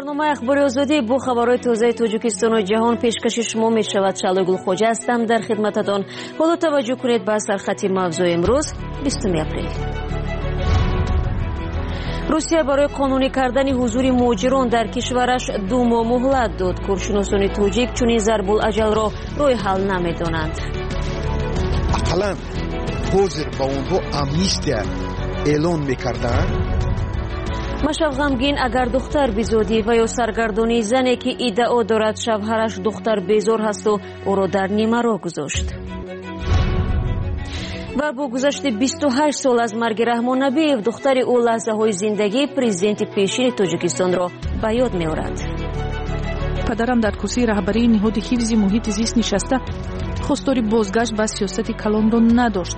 برنامه اخباری آزادی با خبرهای تازه تاجیکستان و جهان پیشکش شما می شود. شالوگل خوجه هستم در خدمتتان. حالا توجه کنید به سرخط موضوع امروز 20 اپریل. روسیه برای قانونی کردن حضور مهاجران در کشورش 2 ماه مهلت داد. کارشناسان تاجیک چنین ضرب الاجل را راه حل نمی‌دانند. اقلا حاضر با اونها امنیستی اعلان می‌کردند. مشاف غمگین اگر دختر بیزادی و یا سرگردانی زنی که ادعا دارد شوهرش دختر بیزار هست و او را در نیمه راه گذاشت. و با گذشت 28 سال از مرگ رحمان نبیев دختر او لحظه های زندگی پرزیدنت پیشین تاجیکستان را به یاد می‌آورد. پدرم در کرسی رهبری نهاد حفظ محیط زیست نشسته خواستار بازگشت به سیاست کلان را نداشت.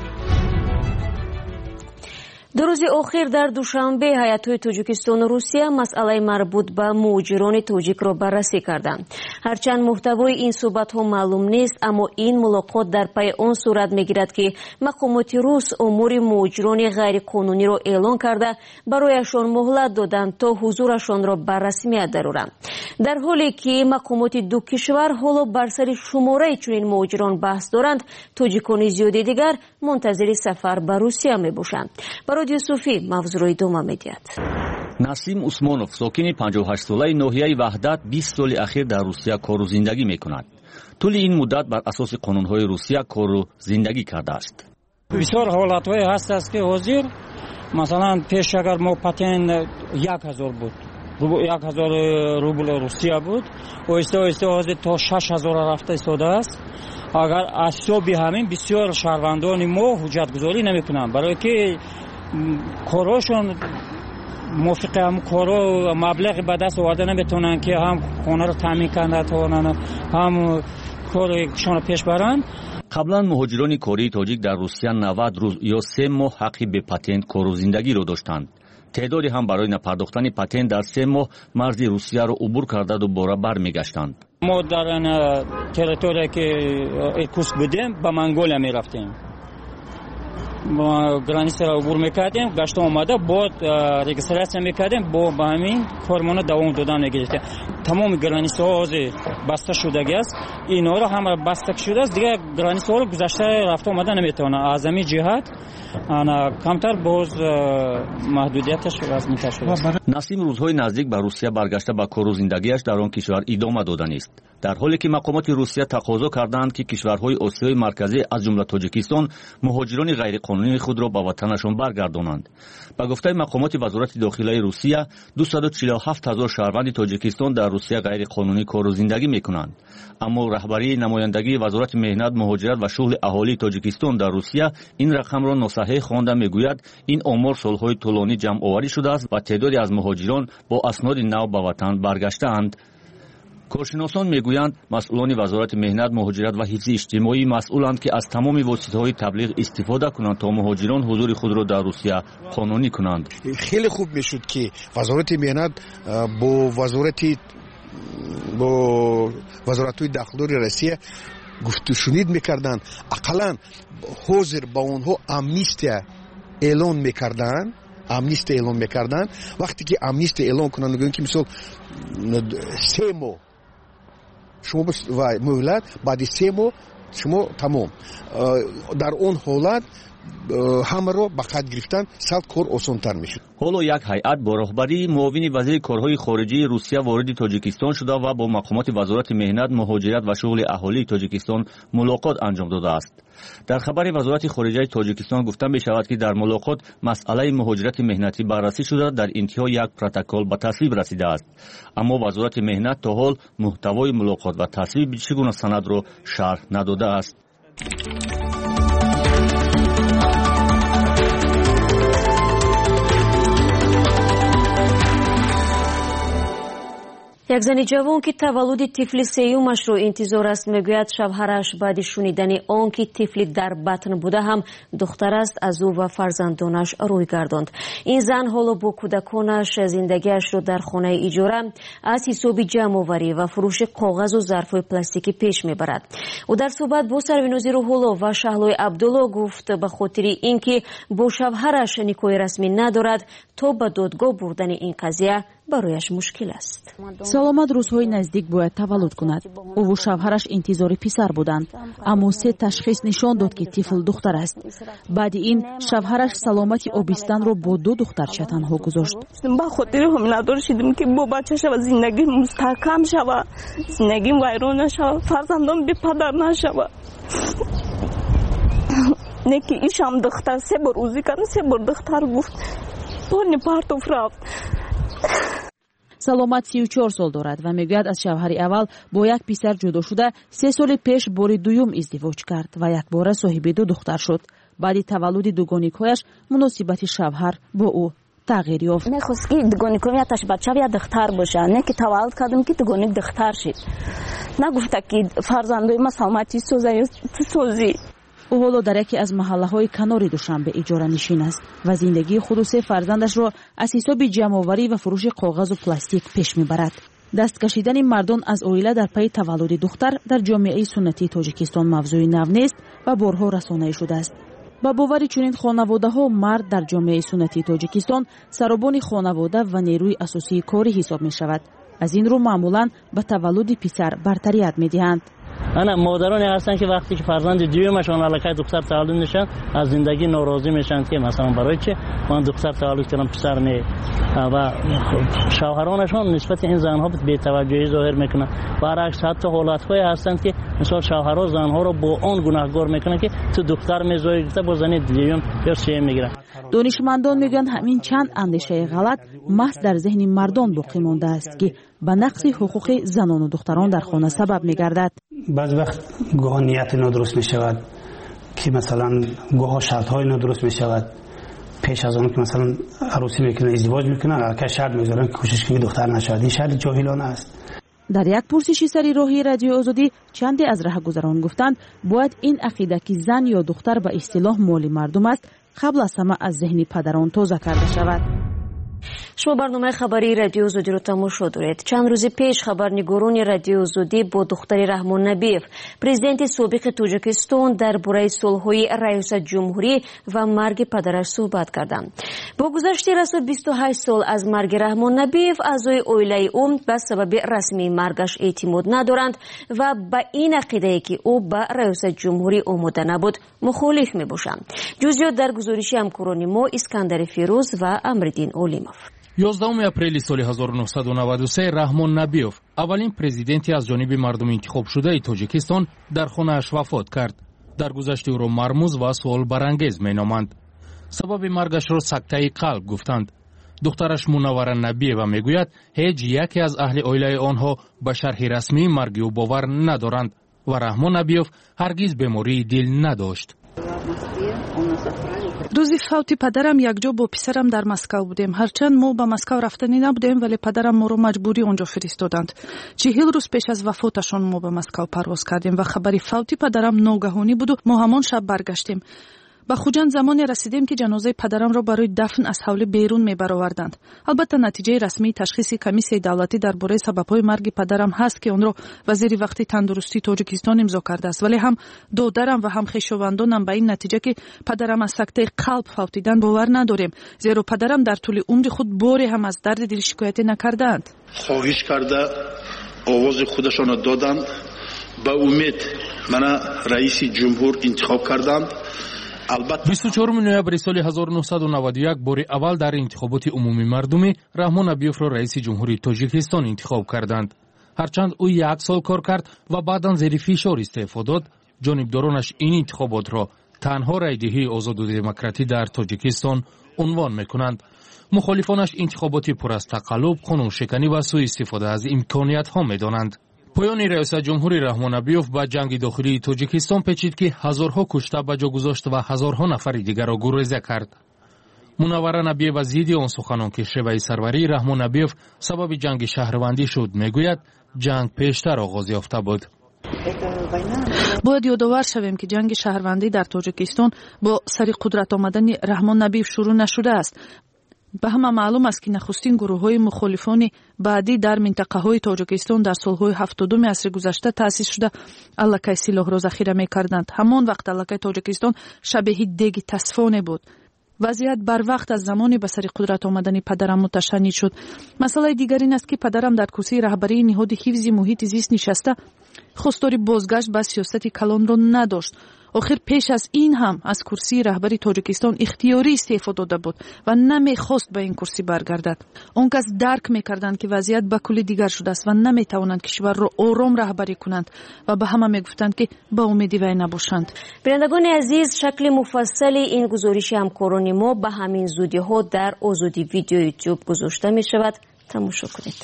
در روز آخر در دوشنبه هیئت‌های تاجیکستان و روسیه مسئله مربوط به مهاجران تاجیک را بررسی کردند. هرچند محتوای این صحبت‌ها معلوم نیست، اما این ملاقات در پی آن صورت می‌گیرد که مقامات روس امور مهاجران غیرقانونی را اعلان کرده برایشان مهلت دادند تا حضورشان را به رسمیت درآورند. در حالی که مقامات دو کشور حالا بر سر شماره چنین مهاجران بحث دارند، تاجیکان زیادی دیگر منتظر سفر به روسیه میباشند. رادیو صوفی موضوع را ادامه می‌دهد. نسیم عثمانов ساکن 58 ساله ناحیه وحدت 20 سال اخیر در روسیه کار و زندگی می‌کند. طول این مدت بر اساس قانون‌های روسیه کار و زندگی کرده است. بسیار حالت‌های هست که حاضر مثلا پیش اگر ما پتن 1000 بود. 1000 روبل روسیه بود. آهسته حاضر تا 6000 رفته ایستاده است. اگر اصوبی همین بسیار شهروندان ما حجت گذاری نمی‌کنند برای که کاراشون موافق هم کارا مبلغ به دست آورده نمیتونن که هم خانه رو تامین کنن هم کارشون رو پیش برن. قبلا مهاجران کاری تاجیک در روسیه 90 روز یا 3 ماه حقی به پتنت کار و زندگی رو داشتند. تعدادی هم برای نپرداختن پتنت در 3 ماه مرز روسیه رو عبور کرده و دوباره برمیگشتند. ما در تریتوری که ایرکوتسک بودیم به منگولیا میرفتیم. ما گرانیسه را عبور میکردیم، گشت آمده بعد رجیستراسیون میکردیم، با همین کارمون دوام دادن نگرفتیم. تمام گرانیسه ها بسته شدگی است، اینا رو هم بسته شده است، دیگه گرانیسه ها رو گذشته رفت آمده نمیتونه. از همین جهت کمتر باز محدودیتش وزن‌تر شده است. نسیم روزهای نزدیک به روسیه برگشته به کار و زندگیش در آن کشور ادامه دادن است، در حالی که مقامات روسیه تقاضا کردند که کشورهای آسیای مرکزی از جمله تاجیکستان مهاجران غیرقانونی خود را به وطنشان برگردانند. به گفته مقامات وزارت داخلی روسیه 247,000 شهروند تاجیکستان در روسیه غیرقانونی کار و زندگی میکنند، اما رهبری نمایندگی وزارت مهنت، مهاجرت و شغل اهالی تاجیکستان در روسیه این رقم را ناصحیح خوانده میگوید این آمار سالهای طولانی جمع آوری شده است و تعدادی از مهاجران با اسناد نو به وطن برگشته‌اند. کارشناسان میگویند مسئولان وزارت مهنت، مهاجرت و حفظ اجتماعی مسئولند که از تمام واسطه‌های تبلیغ استفاده کنند تا مهاجران حضور خود را در روسیه قانونی کنند. خیلی خوب میشد که وزارت مهنت با وزارت‌های داخلی روسیه گفت شنید میکردند، اقلا حاضر با اونها امنیستی اعلان میکردن. وقتی که امنیستی اعلان کنند میگن که مثلا 3 ماه شما و مهلت بعد 3 ماه شما تمام. در اون حالت همه رو به خط گرفتن صد کار آسان‌تر میشه. حالا یک هیئت با رهبری معاون وزیر کارهای خارجی روسیه وارد تاجیکستان شده و با مقامات وزارت مهنت، مهاجرت و شغل اهالی تاجیکستان ملاقات انجام داده است. در خبر وزارت خارجه تاجیکستان گفته می شود که در ملاقات مسئله مهاجرت مهنتی بررسی شده، در انتها یک پروتکل به تصویب رسیده است، اما وزارت مهنت تا حال محتوای ملاقات و تصویب چگونه سند را شرح نداده است. یک زن جوان که تولد طفل سیومش رو انتظار است میگوید شوهرش بعد شنیدن آن که طفل در بطن بوده هم دختر است از او و فرزندانش روی گرداند. این زن حالا با کودکانش زندگیش رو در خانه اجاره از حساب جمع آوری و فروش کاغذ و ظرف‌های پلاستیکی پیش میبرد. او در صحبت با سروینوزی روح‌الله و شهلای عبدالله گفت به خاطر اینکه با شوهرش نکاح رسمی ندارد تا به دادگاه بردن این قضیه барояш мушкил аст. саломат рӯзҳои наздик бояд таваллуд кунад. Ову шавҳараш интизори писар буданд, аммо 3 ташхис нишон дод ки тифл духтар аст. баъди ин шавҳараш саломати обистанро бо 2 духтарча танҳо гузошт. ба хотири ҳомиладор шидем ки бо бача шава, зиндагӣ мустаҳкам шава, зиндагӣ вайрон нашава, фарзандон бепадар нашава. не ки ишам духтар 3 бор ӯзӣ кардам, 3 бор духтар гуфт. пони партов рафт. саломат 34 сол дорад ва мегӯяд аз шавҳари аввал бо як писар ҷудо шуда 3 соли пеш бори дуюм издивоҷ кард ва якбора соҳиби 2 духтар шуд. баъди таваллуди дугоникҳояш муносибати шавҳар бо ӯ тағйир ёфт. мехост ки дугоником яташ бача я духтар боша, не ки таваллуд кардам ки дугоник духтар шид. нагуфта ки фарзандои ма саломати соза ё ту созӣ. ӯ ҳоло дар яке аз маҳаллаҳои канори душанбе иҷоранишин аст ва зиндагии худу 3 фарзандашро аз ҳисоби ҷамъоварӣ ва фурӯши коғазу пластик пеш мебарад. даст кашидани мардон аз оила дар пайи таваллуди духтар дар ҷомеаи суннатии тоҷикистон мавзӯи нав нест ва борҳо расонаӣ шудааст. ба бовари чунин хонаводаҳо мард дар ҷомеаи суннатии тоҷикистон саробони хонавода ва нерӯи асосии корӣ ҳисоб мешавад. аз ин рӯ маъмулан ба таваллуди писар бартарият медиҳанд. ана модароне ҳастанд ки вақте ки фарзанди дуюмашон аллакай духтар таваллуд мешаванд, аз зиндагӣ норозӣ мешаванд ки масалан барои чи ман духтар таваллуд кардам, писар не. ва шавҳаронашон нисбати ин занҳо бетаваҷҷӯҳӣ зоҳир мекунанд. баръакс ҳатто ҳолатҳое ҳастанд ки мисол шавҳарҳо занҳоро бо он гунаҳгор мекунанд ки ту духтар мезоӣ гуфта бо зани дуюм ё сеюм мегиранд. донишмандон мегӯянд ҳамин чанд андешаи ғалат маҳз дар зеҳни мардон боқӣ мондааст ки ба нақси ҳуқуқи занону духтарон дар хона сабаб мегардад. баъзе вақт гоҳо нияти нодуруст мешавад ки масалан гоҳо шартҳои нодуруст мешавад. пеш аз он ки масалан арӯсӣ мекунанд, издивоҷ мекунанд, аллакай шарт мегузоранд ки кӯшиш кунед духтар нашавад. ин шарти ҷоҳилона аст. дар як пурсиши сари роҳии радиои озодӣ чанде аз раҳгузарон гуфтанд бояд ин ақида ки зан ё духтар ба истилоҳ моли мардум аст қабл аз ҳама аз зеҳни падарон тоза карда шавад. шумо барномаи хабарии радиои озодиро тамошо доред. чанд рӯзи пеш хабарнигорони радиои озодӣ бо духтари Раҳмон Набиев, президенти собиқи Тоҷикистон, дар бораи солҳои раисатҷумҳурӣ ва марги падараш суҳбат карданд. бо гузашти расо 28 сол аз марги Раҳмон Набиев, аъзои оилаи ӯ ба сабаби расмии маргаш эътимод надоранд ва ба ин ақидае ки ӯ ба раисатҷумҳурӣ омода набуд мухолиф мебошанд. ҷузъиёт дар гузориши ҳамкорони мо Искандари Фирӯз ва Амриддин Олимов. 11 апрели соли 1993 Раҳмон Набиев, аввалин президенти аз ҷониби мардуми интихобшудаи Тоҷикистон, дар хонааш вафот кард. дар гузашти ӯро мармуз ва суолбарангез меноманд. сабаби маргашро сактаи қалб гуфтанд. духтараш Мунаввара Набиева мегӯяд, ҳеҷ яке аз аҳли оилаи онҳо ба шарҳи расмии марги ӯ бовар надоранд ва Раҳмон Набиев ҳаргиз бемории дил надошт. рӯзи фавти падарам якҷо бо писарам дар Москав будем. ҳарчанд мо ба Москав рафтанӣ набудем, вале падарам моро маҷбурӣ онҷо фиристоданд. 40 рӯз пеш аз вафоташон мо ба Москав парвоз кардем ва хабари фавти падарам ногаҳонӣ буду. мо ҳамон шаб баргаштем. ба хуҷанд замоне расидем ки ҷанозаи падарамро барои дафн аз ҳавлӣ берун мебароварданд. албатта натиҷаи расмии ташхиси комиссияи давлатӣ дар бораи сабабҳои марги падарам ҳаст ки онро вазири вақтии тандурустии Тоҷикистон имзо кардааст, вале ҳам додарам ва ҳам хешовандонам ба ин натиҷа ки падарам аз сактаи қалб фавтидан бовар надорем, зеро падарам дар тӯли умри худ боре ҳам аз дарди дил шикоятӣ накардаанд. хоҳиш карда овози худашонро доданд, ба умед мана раиси ҷумҳур интихоб карданд. 24 ноябри соли 1991 бори аввал дар интихоботи умумии мардумӣ Раҳмон Набиевро раиси ҷумҳурии Тоҷикистон интихоб карданд. ҳарчанд ӯ 1 сол кор кард ва баъдан зери фишор истеъфо дод, ҷонибдоронаш ин интихоботро танҳо райдиҳии озоду демократӣ дар Тоҷикистон унвон мекунанд. мухолифонаш интихоботи пур аз тақаллуб, қонуншиканӣ ва сӯистифода аз имкониятҳо медонанд. поёни раисатҷумҳури Раҳмон Набиев ба ҷанги дохилии Тоҷикистон печид ки ҳазорҳо кушта ба ҷо гузошт ва ҳазорҳо нафари дигарро гуреза кард. Мунаввара Набиева зидди он суханон ки шеваи сарварии Раҳмон Набиев сабаби ҷанги шаҳрвандӣ шуд, мегӯяд, ҷанг пештар оғоз ёфта буд. бояд ёдовар шавем ки ҷанги шаҳрвандӣ дар Тоҷикистон бо сари қудрат омадани Раҳмон Набиев шурӯъ нашудааст. ба ҳама маълум аст ки нахустин гурӯҳҳои мухолифони баъдӣ дар минтақаҳои Тоҷикистон дар солҳои 70 асри гузашта таъсис шуда аллакай силоҳро захира мекарданд. ҳамон вақт аллакай Тоҷикистон шабеҳи деги тасфоне буд وضعیت بر وقت از زمانی به سر قدرت آمدن پدرم متشنج شد. مسئله دیگر این است که پدرم در کرسی رهبری نهاد حفظ محیط زیست نشسته خواستار بازگشت به سیاست کلان را نداشت. آخر پیش از این هم از کرسی رهبری تاجیکستان اختیاری استعفا داده بود و نمیخواست به این کرسی برگردد. آن کس درک میکردند که وضعیت به کلی دیگر شده است و نمیتوانند کشور را آرام رهبری کنند و به همه میگفتند که به امید وی نباشند. بینندگان عزیز، شکل مفصل این گزارش همکاران ما به همین زودی ها در آزادی ویدیو یوتیوب گذاشته می شود. تماشا کنید.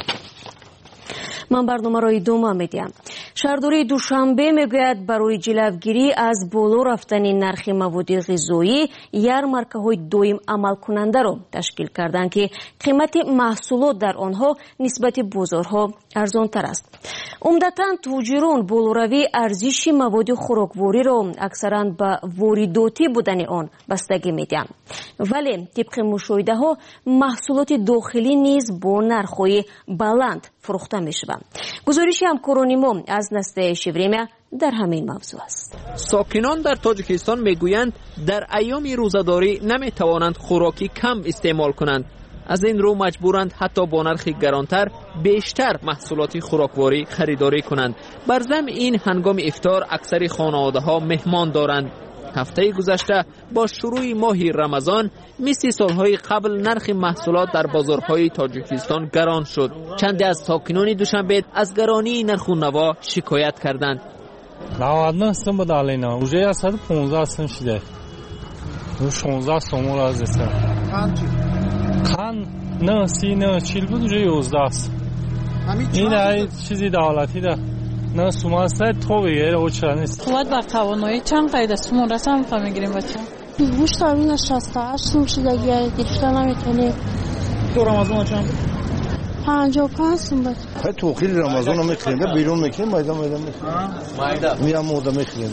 من برنامه را ادامه میدم. شهرداری دوشنبه میگوید برای جلوگیری از بالا رفتن نرخ مواد غذایی یارمارکه‌های دویم عمل کننده را تشکیل کردند که قیمت محصولات در آنها نسبت بازارها ارزان تر است. عمدتاً تاجران بالاروی ارزش مواد خوراکواری را اکثراً به وارداتی بودن آن بستگی میدهند، ولی طبق مشاهده ها محصولات داخلی نیز با نرخ‌های بلند فروخته میشوند. گزارش همکاران ما از نستعلیق وریمیا در همین موضوع است. ساکنان در تاجیکستان میگویند در ایام روزه‌داری نمیتوانند خوراکی کم استعمال کنند. از این رو مجبورند حتی با نرخ گرانتر بیشتر محصولات خوراکواری خریداری کنند. بر ضمن این هنگام افطار اکثر خانواده‌ها مهمان دارند. هفته گذشته با شروع ماه رمضان مثل سالهای قبل نرخ محصولات در بازارهای تاجیکستان گران شد. چند از ساکنان دوشنبه از گرانی نرخ و نوا شکایت کردند. 99 сом بود علینا. уже 115 сом شده. 16 сом از است. کان نه 30 نه 40 بود уже 11 است. این ای چیزی دولتی ده. نه سوماسته تو بگیر او چرا نیست. خود با قوانوی چند قید سوم رسم فهم میگیریم بچه. گوشت تامین 68 سوم شده گیره دیشتر نمیتونی. تو رمضان چند؟ 55 سوم بود. تو خیلی رمضان هم میخوریم بیرون میکنیم مایده میخوریم. میام مودا میخوریم.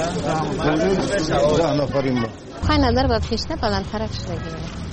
ده نفریم ما. خواهی نداره با پیشنه بلندترک شده گیره.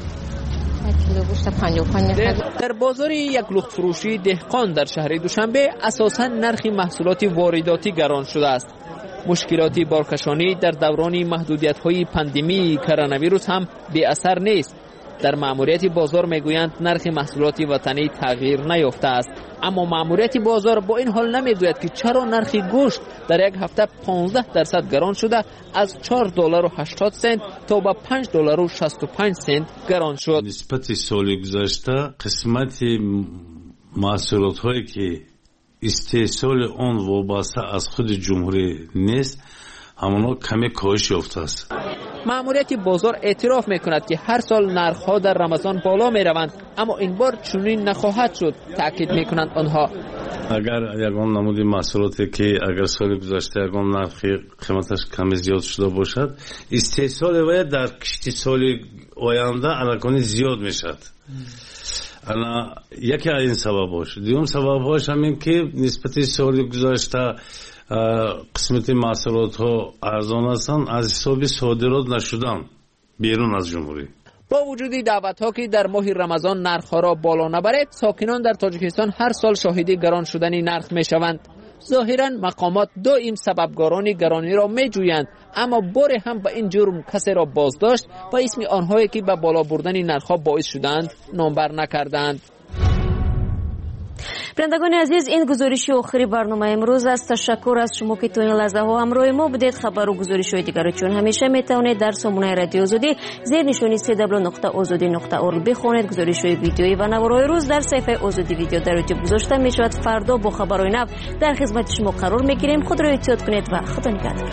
در بازار یک لخت فروشی دهقان در شهر دوشنبه اساساً نرخ محصولات وارداتی گران شده است. مشکلات بارکشانی در دوران محدودیت‌های پاندمی کرونا ویروس هم بی اثر نیست. در ماموریت بازار میگویند نرخ محصولات وطنی تغییر نیافته است، اما ماموریت بازار با این حال نمیگوید که چرا نرخ گوشت در یک هفته 15% گران شده از $4.80 تا به $5.65 گران شد. نسبت سال گذشته قسمت محصولات هایی که استحصال آن وابسته از خود جمهوری نیست همانا کمی کاهش یافته است. ماموریت بازار اعتراف میکند که هر سال نرخ‌ها در رمضان بالا میروند، اما این بار چنین نخواهد شد. تاکید میکنند آنها اگر یگان نمودی محصولاتی که اگر سال گذشته یگان نرخ قیمتش کمی زیاد شده باشد استحصال وی در کشتی سال آینده الکانی زیاد میشد. انا یکی از این سبباش. دوم سبباش همین که نسبت سال گذشته قسمت محصولات ها ارزان هستند از حساب صادرات نشدن بیرون از جمهوری. با وجود دعوت ها که در ماه رمضان نرخ ها را بالا نبرد، ساکنان در تاجیکستان هر سال شاهد گران شدن نرخ می شوند. ظاهرا مقامات دائم سببگاران گرانی را می جویند، اما بار هم به این جرم کسی را بازداشت و اسم آنهایی که به بالا بردن نرخ ها باعث شدند نامبر نکردند. بینندگان عزیز، این گزارش آخری برنامه امروز است. تشکر از شما که تا این لحظه ها همراه ما بودید. خبر و گزارش های دیگر را چون همیشه میتوانید در سامانه رادیو آزادی زیر نشانی www.azadi.org بخوانید. گزارش های ویدیویی و نوارهای روز در صفحه آزادی ویدیو در یوتیوب گذاشته می شود. فردا با خبرهای نو در خدمت شما قرار میگیریم. خود را احتیاط کنید و خدا نگهدار.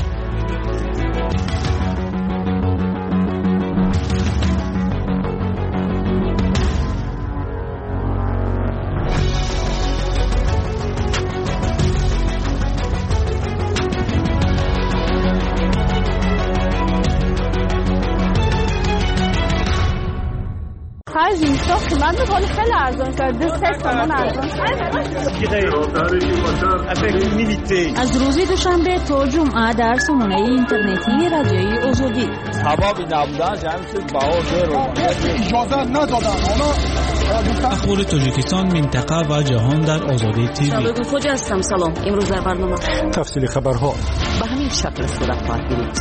من به قول خیلی ارزان کرد. 3 تومن ارزان. از روز دوشنبه تا جمعه در سامانه اینترنتی رادیوی آزادی. سبب نبودن جمعیت بهار رو اجازه ندادن. اخبار تاجیکستان، منطقه و جهان در آزادی تیوی. شبکه خوج هستم. سلام. امروز در برنامه تفصیل خبرها. به همین شکل صورت خواهد گرفت.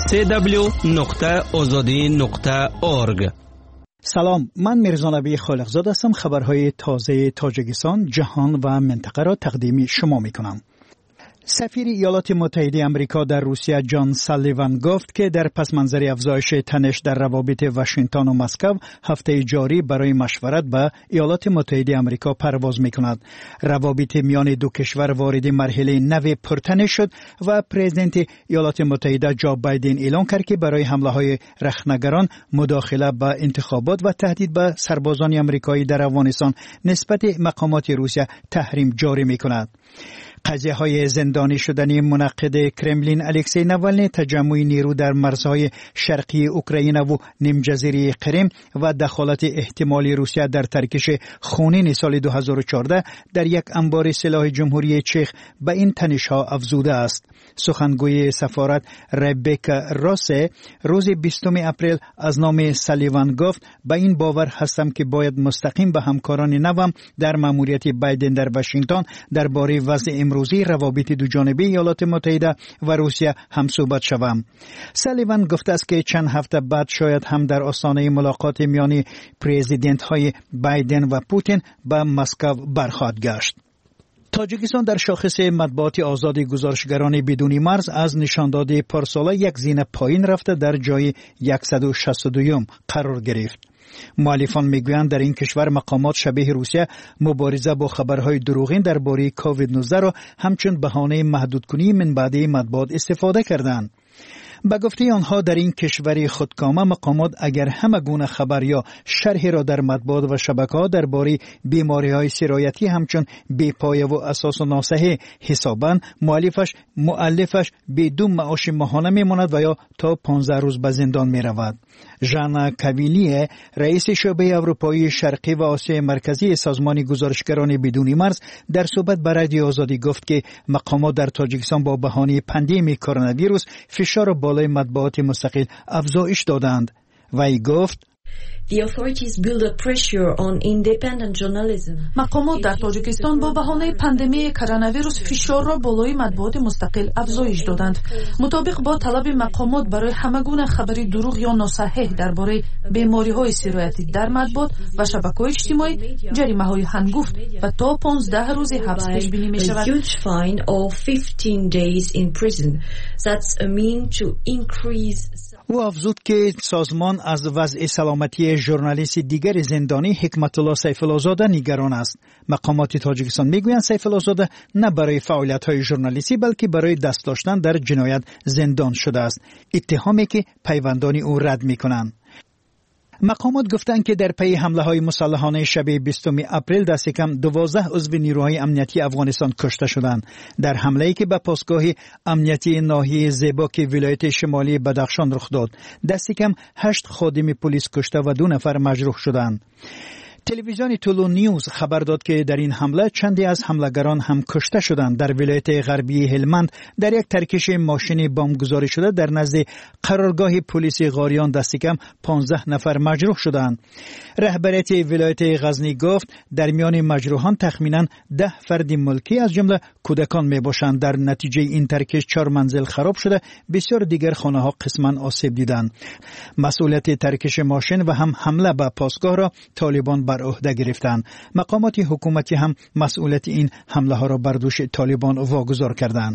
www.azadi.org. سلام، من میرزا نبی خالقزاد هستم. خبرهای تازه تاجیکستان، جهان و منطقه را تقدیم شما میکنم. سفیر ایالات متحده آمریکا در روسیه جان سالیوان گفت که در پس منظر افزایش تنش در روابط واشنگتن و مسکو هفته جاری برای مشورت به ایالات متحده آمریکا پرواز میکند. روابط میان دو کشور وارد مرحله نو پرتنش شد و پرزیدنت ایالات متحده جو بایدن اعلام کرد که برای حمله های رخنگران، مداخله به انتخابات و تهدید به سربازان آمریکایی در افغانستان نسبت مقامات روسیه تحریم جاری میکند. قضیه های زندانی شدنی منعقد کرملین الکسی ناوالنی، تجمع نیرو در مرزهای شرقی اوکراین و نیمجزیره کریم و دخالت احتمالی روسیه در ترکش خونین سال 2014 در یک انبار سلاح جمهوری چک به این تنش‌ها افزوده است. سخنگوی سفارت ربکا روسه روز 20 اپریل از نام سالیوان گفت: به این باور هستم که باید مستقیم به همکاران نوم در مأموریت بایدن در واشنگتن درباره وضع امروزی روابط دوجانبه ایالات متحده و روسیه هم صحبت شوم. سالیوان گفته است که چند هفته بعد شاید هم در آستانه ملاقات میان پرزیدنت های بایدن و پوتین به مسکو برخواهد گشت. تاجیکستان در شاخص مطبوعات آزاد گزارشگران بدون مرز از نشانداد پارسالا یک زینه پایین رفته در جای 162 قرار گرفت. مؤلفان میگویند در این کشور مقامات شبیه روسیه مبارزه با خبرهای دروغین درباره کووید 19 را همچون بهانه محدودکنی منبعی مطبوعات استفاده کردند. به گفته آنها در این کشور خودکامه مقامات اگر همه گونه خبر یا شرح را در مطبوعات و شبکه‌ها درباره بیماری‌های سرایتی همچون بی‌پایه و اساس و ناصحیح حسابند، مؤلفش بدون معاش ماهانه میماند و یا تا 15 روز به زندان میرود. ژان کاویلی، رئیس شعبه اروپایی شرقی و آسیای مرکزی سازمان گزارشگران بدون مرز، در صحبت با رادیو آزادی گفت که مقامات در تاجیکستان با بهانه پاندمی کرونا ویروس فشار بالای مطبوعات مستقل افزایش دادند. وی گفت: مقامات در تاجیکستان با بهانه پاندمی کرونا ویروس فشار را بالای مطبوعات مستقل افزایش دادند. مطابق با طلب مقامات برای همگونه خبری دروغ یا ناصحیح درباره بیماری‌های سرایتی در مطبوعات و شبکه‌های اجتماعی جریمه‌های هنگفت و تا 15 روز حبس پیش بینی می‌شود. او افزود که سازمان از وضع سلامتی ژورنالیست دیگر زندانی حکمت الله سیف الله زاده نگران است. مقامات تاجیکستان میگویند سیف الله زاده نه برای فعالیت‌های ژورنالیستی بلکه برای دست داشتن در جنایت زندان شده است، اتهامی که پیوندان او رد می‌کنند. مقامات گفتند که در پی حمله‌های مسلحانه شب 20 اپریل دست کم 12 عضو نیروهای امنیتی افغانستان کشته شدند در حمله‌ای که به پاسگاه امنیتی ناحیه زیباک ولایت شمالی بدخشان رخ داد. دست کم 8 خادم پلیس کشته و 2 نفر مجروح شدند. تلویزیون طولو نیوز خبر داد که در این حمله چندی از حملگران هم کشته شدند. در ولایت غربی هلمند در یک ترکش ماشین بمب گذاری شده در نزد قرارگاه پلیس غاریان دست کم 15 نفر مجروح شدند. رهبریت ولایت غزنی گفت در میان مجروحان تخمینا 10 فرد ملکی از جمله کودکان میباشند. در نتیجه این ترکش 4 منزل خراب شده، بسیار دیگر خانه‌ها قسما آسیب دیدند. مسئولیت ترکش ماشین و هم حمله به پاسگاه را طالبان بر عهده گرفتند. مقامات حکومتی هم مسئولیت این حمله ها را بر دوش طالبان واگذار کردند.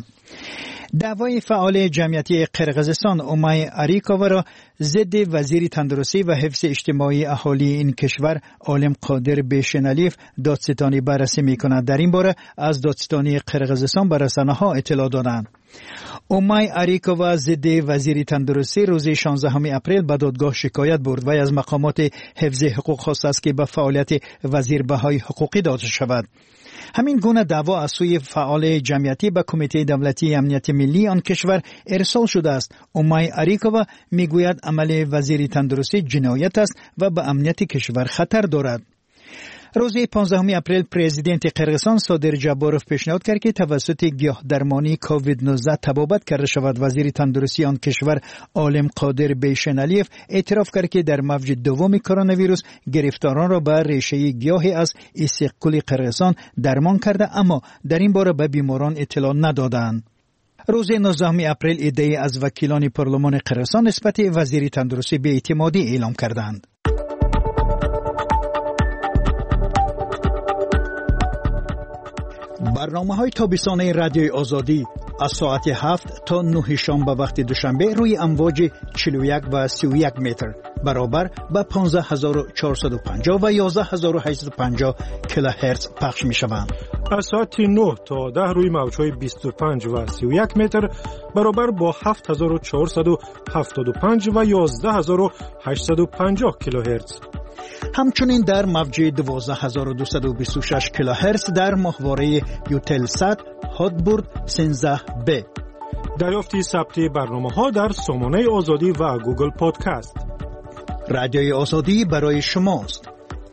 دعوای فعال جمعیتی قرقیزستان اومای اریکووا را ضد وزیر تندرستی و حفظ اجتماعی اهالی این کشور عالم قادر بیشنالیف دادستانی بررسی می‌کند. در این باره از دادستانی قرقیزستان به رسانه‌ها اطلاع دادند. اومای اریکووا ضد وزیر تندرستی روز 16 اپریل به دادگاه شکایت برد و از مقامات حفظ حقوق خواست است که به فعالیت وزیر بهای حقوقی داده شود. همین گونه دعوا از سوی فعال جمعیتی به کمیته دولتی امنیت ملی آن کشور ارسال شده است. اومای اریکووا میگوید عمل وزیر تندرستی جنایت است و به امنیت کشور خطر دارد. روز 15 اپریل پرزیدنت قرقیزستان صادر جباروف پیشنهاد کرد که توسط گیاه درمانی کووید 19 تبابت کرده شود. وزیر تندرستی آن کشور عالم قادر بیشنالیف اعتراف کرد که در موج دوم کرونا ویروس گرفتاران را به ریشه گیاهی از استقلال قرقیزستان درمان کرده، اما در این باره به بیماران اطلاع ندادند. روز 19 اپریل ایده از وکیلان پارلمان قرقیزستان نسبت وزیر تندرستی بی‌اعتمادی اعلام کردند. برنامه‌های تابستانه رادیوی آزادی از ساعت 7 تا 9 شام به وقت دوشنبه روی امواج 41 و 31 متر برابر به 15450 و 11850 کیلوهرتز پخش می‌شوند. از ساعت 9 تا 10 روی موج‌های 25 و 31 متر برابر با 7475 و 11850 کیلوهرتز. همچنین در موج 12226 کیلوهرتز در ماهواره یوتلسات هاتبورد 13B. دریافت ثبت برنامه‌ها در سامانه آزادی و گوگل پادکست. رادیوی آزادی برای شماست.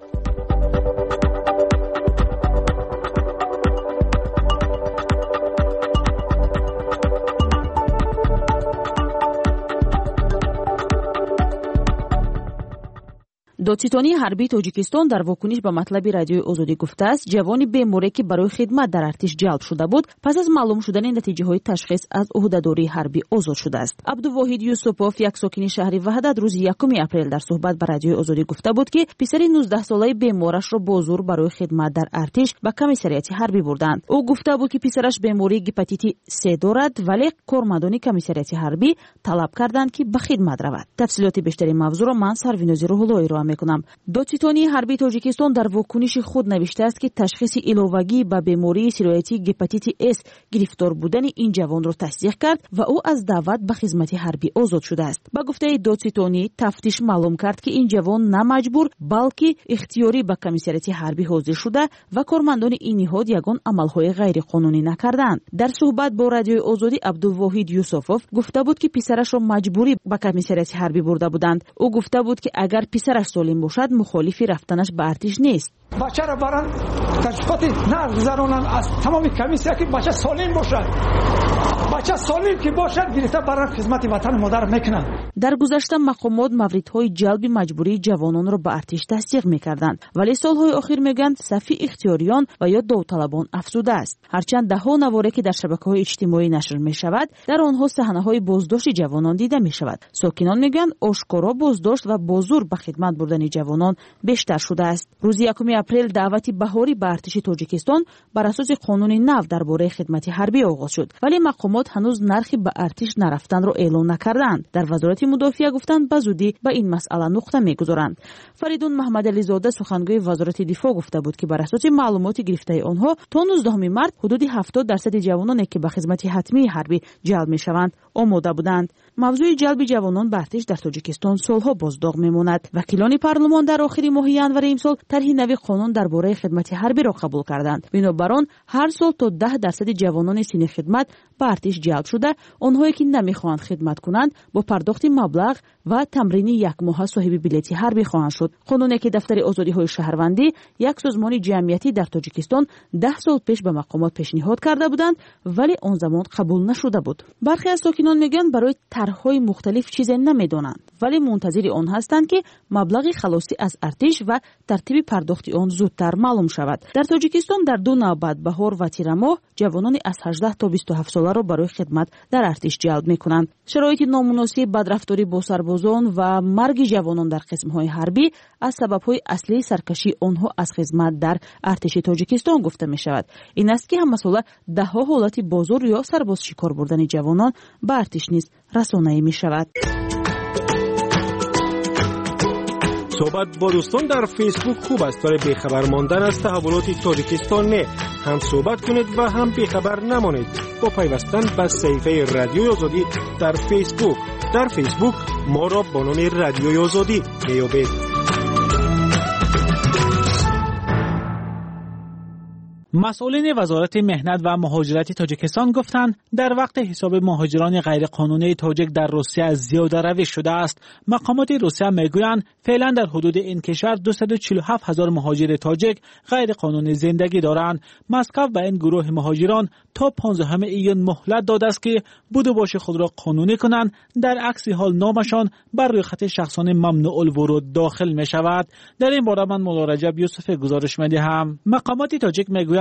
دادستانی حربی تاجیکستان در واکنش به مطلب رادیوی آزادی گفته است جوانی بیماری که برای خدمت در ارتش جلب شده بود پس از معلوم شدن نتیجه های تشخیص از عهدهداری حربی آزاد شده است. عبدالواحد یوسفوف یک ساکن شهر وحدت روز 1 اپریل در صحبت با رادیوی آزادی گفته بود که پسر 19 ساله بیمارش را با زور برای خدمت در ارتش به کمیسریات حربی بردند. او گفته بود که پسرش بیماری هپاتیت C دارد ولی کارمندان کمیسریات حربی طلب کردند که به خدمت رود. تفصیلات بیشتری موضوع را من سرویناز روح‌اللهی را میکنم. دادستانی حربی تاجیکستان در واکنش خود نوشته است که تشخیص علاوگی به بیماری سیرویتی هپاتیت S گرفتار بودن این جوان را تصدیق کرد و او از دعوت به خدمت حربی آزاد شده است. با گفته دادستانی تفتیش معلوم کرد که این جوان نه مجبور بلکه اختیاری به کمیسریات حربی حاضر شده و کارمندان این نهاد یگان عملهای غیر قانونی نکردند. در صحبت با رادیوی آزادی عبدالواحد یوسفوف گفته بود که پسرش را مجبوری به کمیسریات حربی برده بودند. او گفته بود که اگر پسرش سالم باشد مخالف رفتنش به ارتش نیست. بچه را برن تشریفات نگذرانن از تمام کمیسیا که بچه سالم باشد. بچه سالم که باشد گرفته برن خدمت وطن مادر میکنن. در گذشته مقامات موردهای جلب مجبوری جوانان را به ارتش تصدیق میکردند ولی سالهای اخیر میگن صفی اختیاریان و یا داوطلبان افزوده است. هرچند دهها نواره که در شبکه‌های اجتماعی نشر میشود در آنها صحنه‌های بازداشت جوانان دیده میشود. ساکنان میگن آشکارا بازداشت و با زور به خدمت بردن جوانان بیشتر شده است. روز 1 اپریل دعوتی بهاری به ارتش تاجیکستان بر اساس قانون نو درباره خدمت حربی آغاز شد ولی مقامات هنوز نرخی به ارتش نرفتن را اعلام نکردند. در وزارت مدافعه گفتند به زودی به این مسئله نقطه میگذارند. فریدون محمدعلی زاده سخنگوی وزارت دفاع گفته بود که بر اساس معلومات گرفته آنها تا 19 مارس حدود 70% جوانانی که به خدمت حتمی حربی جلب میشوند آماده بودند. موضوع جلب جوانان به ارتش در تاجیکستان سالها بازداغ میماند. وکیلان پارلمان در آخر ماه ینور امسال طرح نوی قانون درباره خدمت حربی را قبول کردند. بنابراین هر سال تا 10% جوانان سن خدمت به ارتش جلب شده آنهایی که نمیخواهند خدمت کنند با پرداخت مبلغ و تمرین 1 ماه صاحب بلیط حربی خواهند شد. قانونی که دفتر آزادی‌های شهروندی یک سازمان جمعیتی در تاجیکستان 10 سال پیش به مقامات پیشنهاد کرده بودند ولی آن زمان قبول نشده بود. برخی از ساکنان میگن برای طرح‌های مختلف چیزی نمیدونند ولی منتظر آن هستند که مبلغ خلاصی از ارتش و ترتیب پرداخت آن زودتر معلوم شود. در تاجیکستان در 2 نوبت بهار و تیر ماه جوانان از 18 تا 27 ساله را برای خدمت در ارتش جلب میکنند. شرایط نامناسب، بدرفتاری با سربازان و مرگ جوانان در قسم‌های حربی از سبب‌های اصلی سرکشی آنها از خدمت در ارتش تاجیکستان گفته می‌شود. این است که هم مسئله ده‌ها حالت بازار یا سرباز شکار بردن جوانان به ارتش نیز رسانه‌ای می‌شود. صحبت با دوستان در فیسبوک خوب است برای بیخبر ماندن از تحولات تاجیکستان نه. هم صحبت کنید و هم بیخبر نمانید با پیوستن به صفحه رادیوی آزادی در فیسبوک. در فیسبوک ما را با نام رادیوی آزادی میابید. مسئولین وزارت مهنت و مهاجرت تاجیکستان گفتند در وقت حساب مهاجران غیرقانونی تاجیک در روسیه زیاده روی شده است. مقامات روسیه میگویند فعلا در حدود این کشور 247,000 مهاجر تاجیک غیرقانونی زندگی دارند. مسکو به این گروه مهاجران تا 15 ایون مهلت داده است که بدو باش خود را قانونی کنند، در عکس حال نامشان بر روی خط شخصان ممنوع الورود داخل می شود. در این باره من مولا رجب یوسف گزارش میدهم. مقامات تاجیک میگویند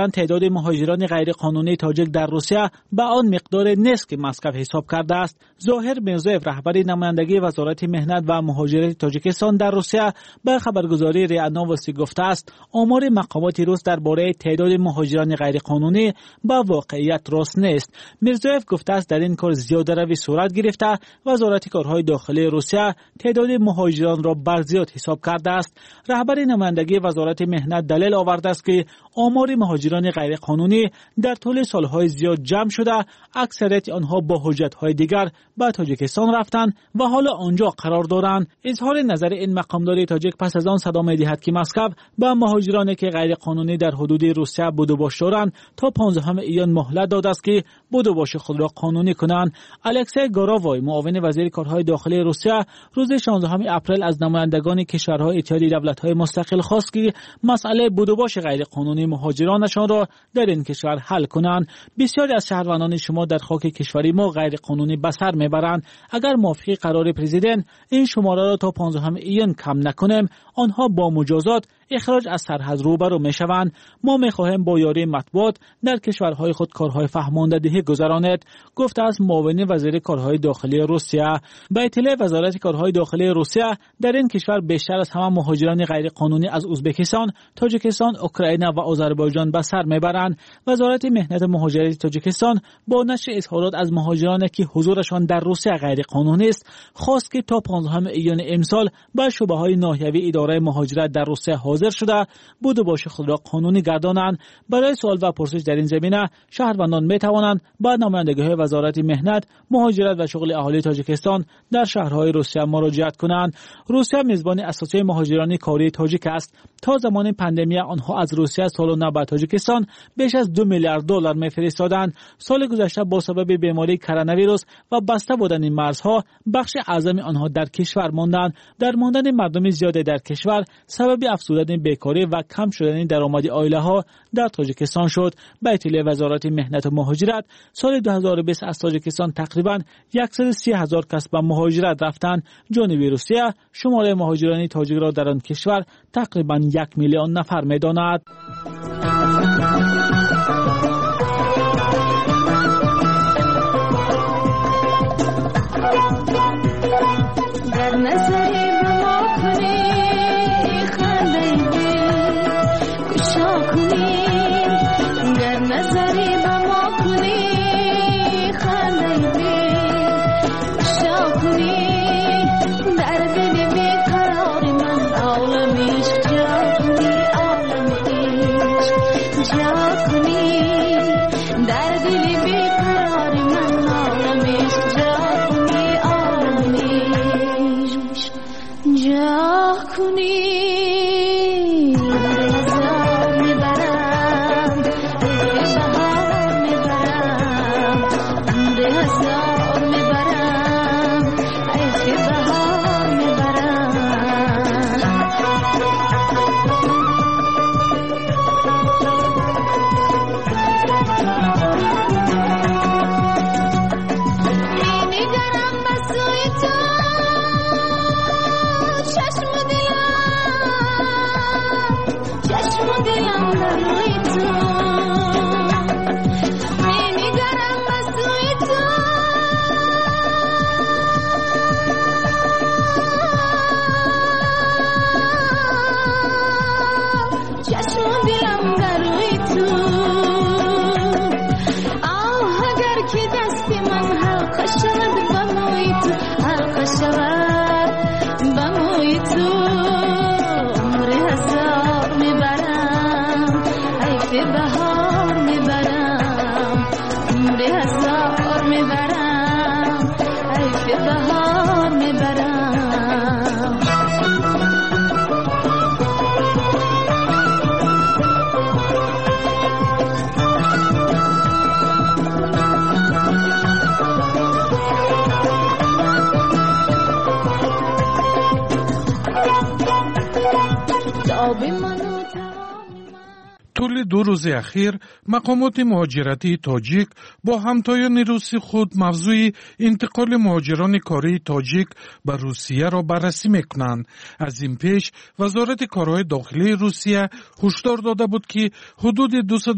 میگویند تعداد مهاجران غیرقانونی تاجیک در روسیه به آن مقدار نیست که مسکو حساب کرده است. ظاهر میرزایف رهبر نمایندگی وزارت مهنت و مهاجرت تاجیکستان در روسیه به خبرگزاری ریا نووستی گفته است آمار مقامات روس درباره تعداد مهاجران غیرقانونی با واقعیت راست نیست. میرزایف گفته است در این کار زیاده‌روی صورت گرفته وزارت کارهای داخلی روسیه تعداد مهاجران را بر زیاد حساب کرده است. رهبر نمایندگی وزارت مهنت دلیل آورده است که آمار مهاجران غیرقانونی در طول سالهای زیاد جمع شده، اکثریت آنها با حجت‌های دیگر به تاجیکستان رفتند و حالا آنجا قرار دارند. اظهار نظر این مقامدار تاجیک پس از آن صدا می‌دهد که مسکو به مهاجرانی که غیرقانونی در حدود روسیه بود و باش دارند تا 15 ایان مهلت داده است که بود و باش خود را قانونی کنند. الکسی گاراوای معاون وزیر کارهای داخلی روسیه روز 16 اپریل از نمایندگان کشورهای اتحادیه دولت‌های مستقل خواست که مسئله بود و باش غیرقانونی مهاجرانشان را در این کشور حل کنند. بسیاری از شهروندان شما در خاک کشوری ما غیرقانونی به سر میبرند. اگر موافق قرار پرزیدنت این شماره را تا 15 ایان کم نکنیم، آنها با مجازات اخراج از سرحد روبرو میشوند. ما میخواهیم با یاری مطبوعات در کشورهای خود کارهای فهماندهی گذرانید، گفته است معاون وزیر کارهای داخلی روسیه. به اطلاع وزارت کارهای داخلی روسیه در این کشور بیشتر از همه مهاجران غیرقانونی از ازبکستان، تاجیکستان، اوکراین و آذربایجان به سر میبرند. وزارت مهنت مهاجرت تاجیکستان با نشر اظهارات از مهاجرانی که حضورشان در روسیه غیرقانونی است خواست که تا 15 ایان امسال به شعبه‌های ناحیوی اداره مهاجرت در روسیه حاضر شده بود و باش خود را قانونی گردانند. برای سوال و پرسش در این زمینه شهروندان می توانند به نمایندگی‌های وزارت مهنت، مهاجرت و شغل اهالی تاجیکستان در شهرهای روسیه مراجعت کنند. روسیه میزبان اساسی مهاجران کاری تاجیک است. تا زمان پاندمی آنها از روسیه سالانه به تاجیکستان بیش از 2 میلیارد دلار می‌فرستادند. سال گذشته با سبب بیماری کرونا ویروس و بسته بودن مرزها بخش اعظم آنها در کشور ماندند. در ماندن مردم زیاد در کشور سبب افزودن بیکاری و کم شدن درآمد عائله‌ها در تاجیکستان شد. به اطلاع وزارت مهنت و مهاجرت سال 2020 از تاجیکستان تقریباً 130,000 کس به مهاجرت رفتند. جانب روسیه شماره مهاجران تاجیک را در آن کشور تقریباً 1 میلیون نفر می‌داند. طول 2 روز اخیر مقامات مهاجرتی تاجیک با همتایان روسی خود موضوع انتقال مهاجران کاری تاجیک به روسیه را بررسی میکنند. از این پیش وزارت کارهای داخلی روسیه هشدار داده بود که حدود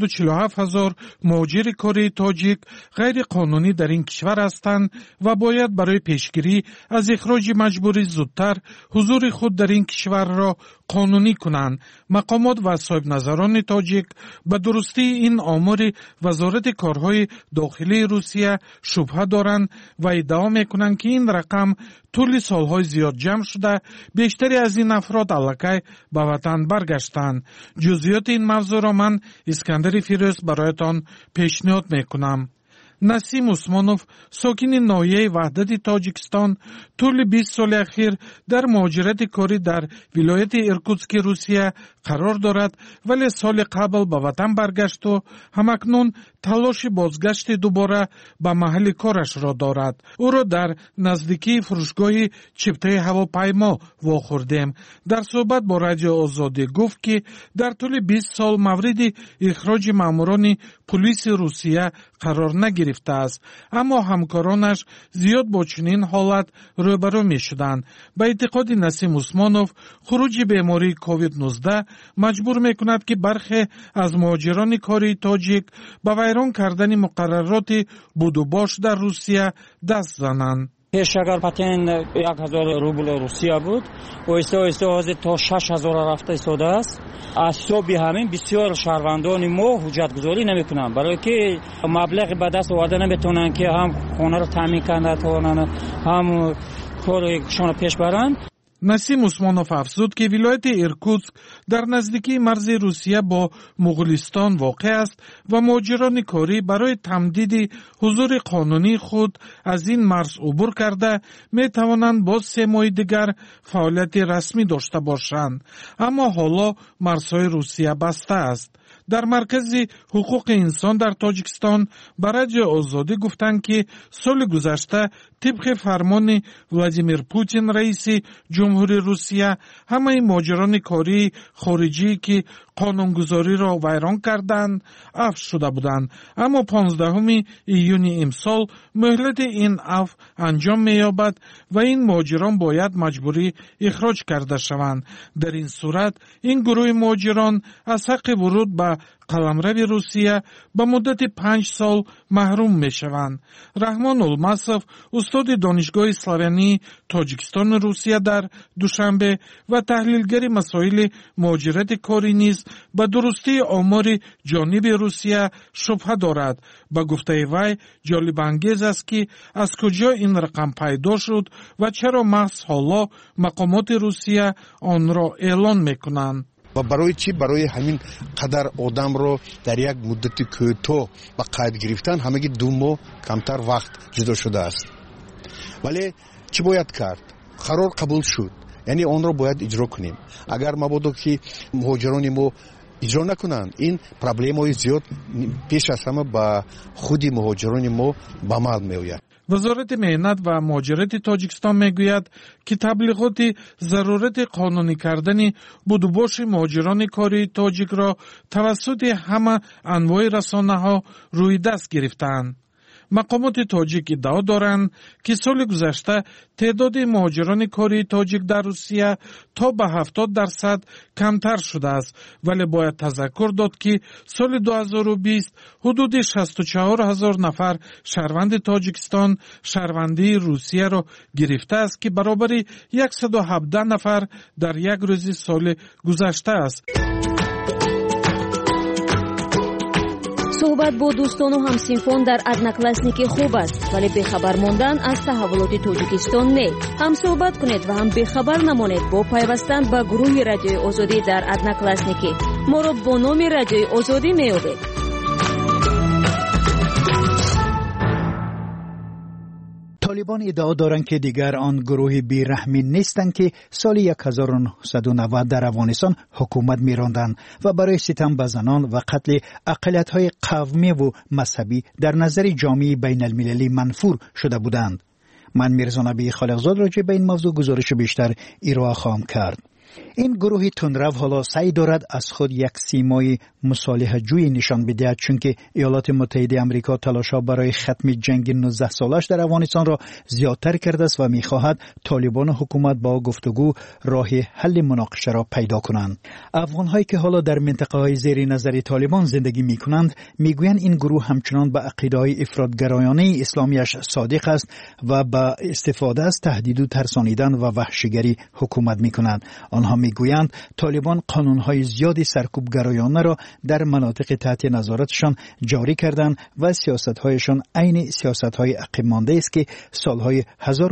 247,000 مهاجر کاری تاجیک غیر قانونی در این کشور هستند و باید برای پیشگیری از اخراج مجبوری زودتر حضور خود در این کشور را قانونی کنند. مقامات و صاحب نظران تاجیک به درستی این آمار وزارت کارهای داخلی روسیه شبهه دارند و ادعا میکنند که این رقم طول سالهای زیاد جمع شده بیشتری از این افراد علکی به وطن برگشتند. جزئیات این موضوع را من اسکندر فیروز برایتان پیشنهاد میکنم. نسیم عثمانوف ساکن ناحیه وحدت تاجیکستان طول 20 سال اخیر در مهاجرت کاری در ولایت ایرکوتسک روسیه قرار دارد، ولی سال قبل به وطن برگشت و همکنون تلاش بازگشت دوباره به محل کارش را دارد. او را در نزدیکی فروشگاه چپتای هواپیما واخوردیم. در صحبت با رادیو آزادی گفت که در طول 20 سال مورد اخراج ماموران پلیس روسیه قرار نگرفته است، اما همکارانش زیاد با چنین حالت روبرو می شدند. به اعتقاد نسیم عثمانوف خروج بیماری کووید 19 مجبور می کند که برخی از مهاجران کاری تاجیک به ویران کردن مقررات بود و باش در روسیه دست زنند. پیش اگر پاتین 1000 روبل روسیه بود و ایسته تا 6000 رفته ایستاده است. از صبح همین بسیار شهروندان ما حجت گذاری نمی کنند، برای که مبلغ به دست آورده نمیتونن که هم خانه رو تامین کنند هم کارشون پیش برند. نسیم عثمانوف افزود که ولایت ایرکوتسک در نزدیکی مرز روسیه با مغولستان واقع است و مهاجران کاری برای تمدید حضور قانونی خود از این مرز عبور کرده می توانند باز 3 ماه دیگر فعالیت رسمی داشته باشند، اما حالا مرزهای روسیه بسته است. در مرکز حقوق انسان در تاجیکستان برای آزادی گفتند که سال گذشته طبق فرمان ولادیمیر پوتین رئیس جمهوری روسیه همه مهاجران کاری خارجی که قانونگذاری را ویران کردند عفو شده بودند، اما 15 ایون امسال مهلت این عفو انجام می‌یابد و این مهاجران باید مجبوری اخراج کرده شوند. در این صورت این گروه مهاجران از حق ورود به قلمرو روسیه به مدت 5 سال محروم می شوند. رحمان الماسوف استاد دانشگاه اسلامی تاجیکستان روسیه در دوشنبه و تحلیلگر مسائل مهاجرت کاری نیز به درستی آمار جانب روسیه شبهه دارد. به گفته وی جالب انگیز است که از کجا این رقم پیدا شد و چرا محض حالا مقامات روسیه آن را اعلان می کنند. و برای چی؟ برای همین قدر آدم رو در یک مدت کوتاه با قید گرفتن همگی 2 ماه کمتر وقت جدا شده است. ولی چی باید کرد؟ قرار قبول شد، یعنی آن رو باید اجرا کنیم. اگر مبادا که مهاجران ما اجرا نکنند، این پرابلم‌های زیاد پیش از همه با خود مهاجران ما به عمل می‌آید. وزارت مهنت و مهاجرت تاجیکستان میگوید که تبلیغات ضرورت قانونی کردن بودوباش مهاجران کاری تاجیک را توسط همه انواع رسانه‌ها روی دست گرفتند. مقامات تاجیک ادعا دارند که سال گذشته تعداد مهاجران کاری تاجیک در روسیه تا به 70% کمتر شده است، ولی باید تذکر داد که سال 2020 حدود 64,000 نفر شهروند تاجیکستان شهروندی روسیه را گرفته است که برابر 117 نفر در یک روز سال گذشته است. صحبت با دوستان و همسینفان در одноклассники خوب است، ولی بخبر ماندن از تحولات تاجیکستان نه. هم صحبت کنید و هم بخبر نمانید با پیوستن به گروه رادیوی آزادی در одноклассники. ما را با نام رادیوی آزادی می‌یابید. طالبان ادعا دارند که دیگر آن گروه بیرحمی نیستند که سال 1990 در افغانستان حکومت می‌راندند و برای ستم به زنان و قتل اقلیت‌های قومی و مذهبی در نظر جامعه بین المللی منفور شده بودند. من میرزا نبی خالقزاد راجع به این موضوع گزارش بیشتر ارائه خواهم کرد. این گروه تندرو حالا سعی دارد از خود یک سیمای مصالحه جویی نشان بدهد، چون که ایالات متحده آمریکا تلاش‌ها برای ختم جنگ 19 سالش در افغانستان را زیادتر کرده است و می‌خواهد طالبان و حکومت با گفتگو راه حل مناقشه را پیدا کنند. افغان‌هایی که حالا در منطقه‌های زیر نظر طالبان زندگی می‌کنند می‌گویند این گروه همچنان به عقیده‌های افراط‌گرایانه اسلامیش صادق است و با استفاده از تهدید و ترسانیدن و وحشیگری حکومت می‌کنند. آنها می‌گویند طالبان قانون‌های زیادی سرکوبگرایانه را در مناطق تحت نظارتشان جاری کردند و سیاست‌هایشان عین سیاست‌های عقب مانده است که سال‌های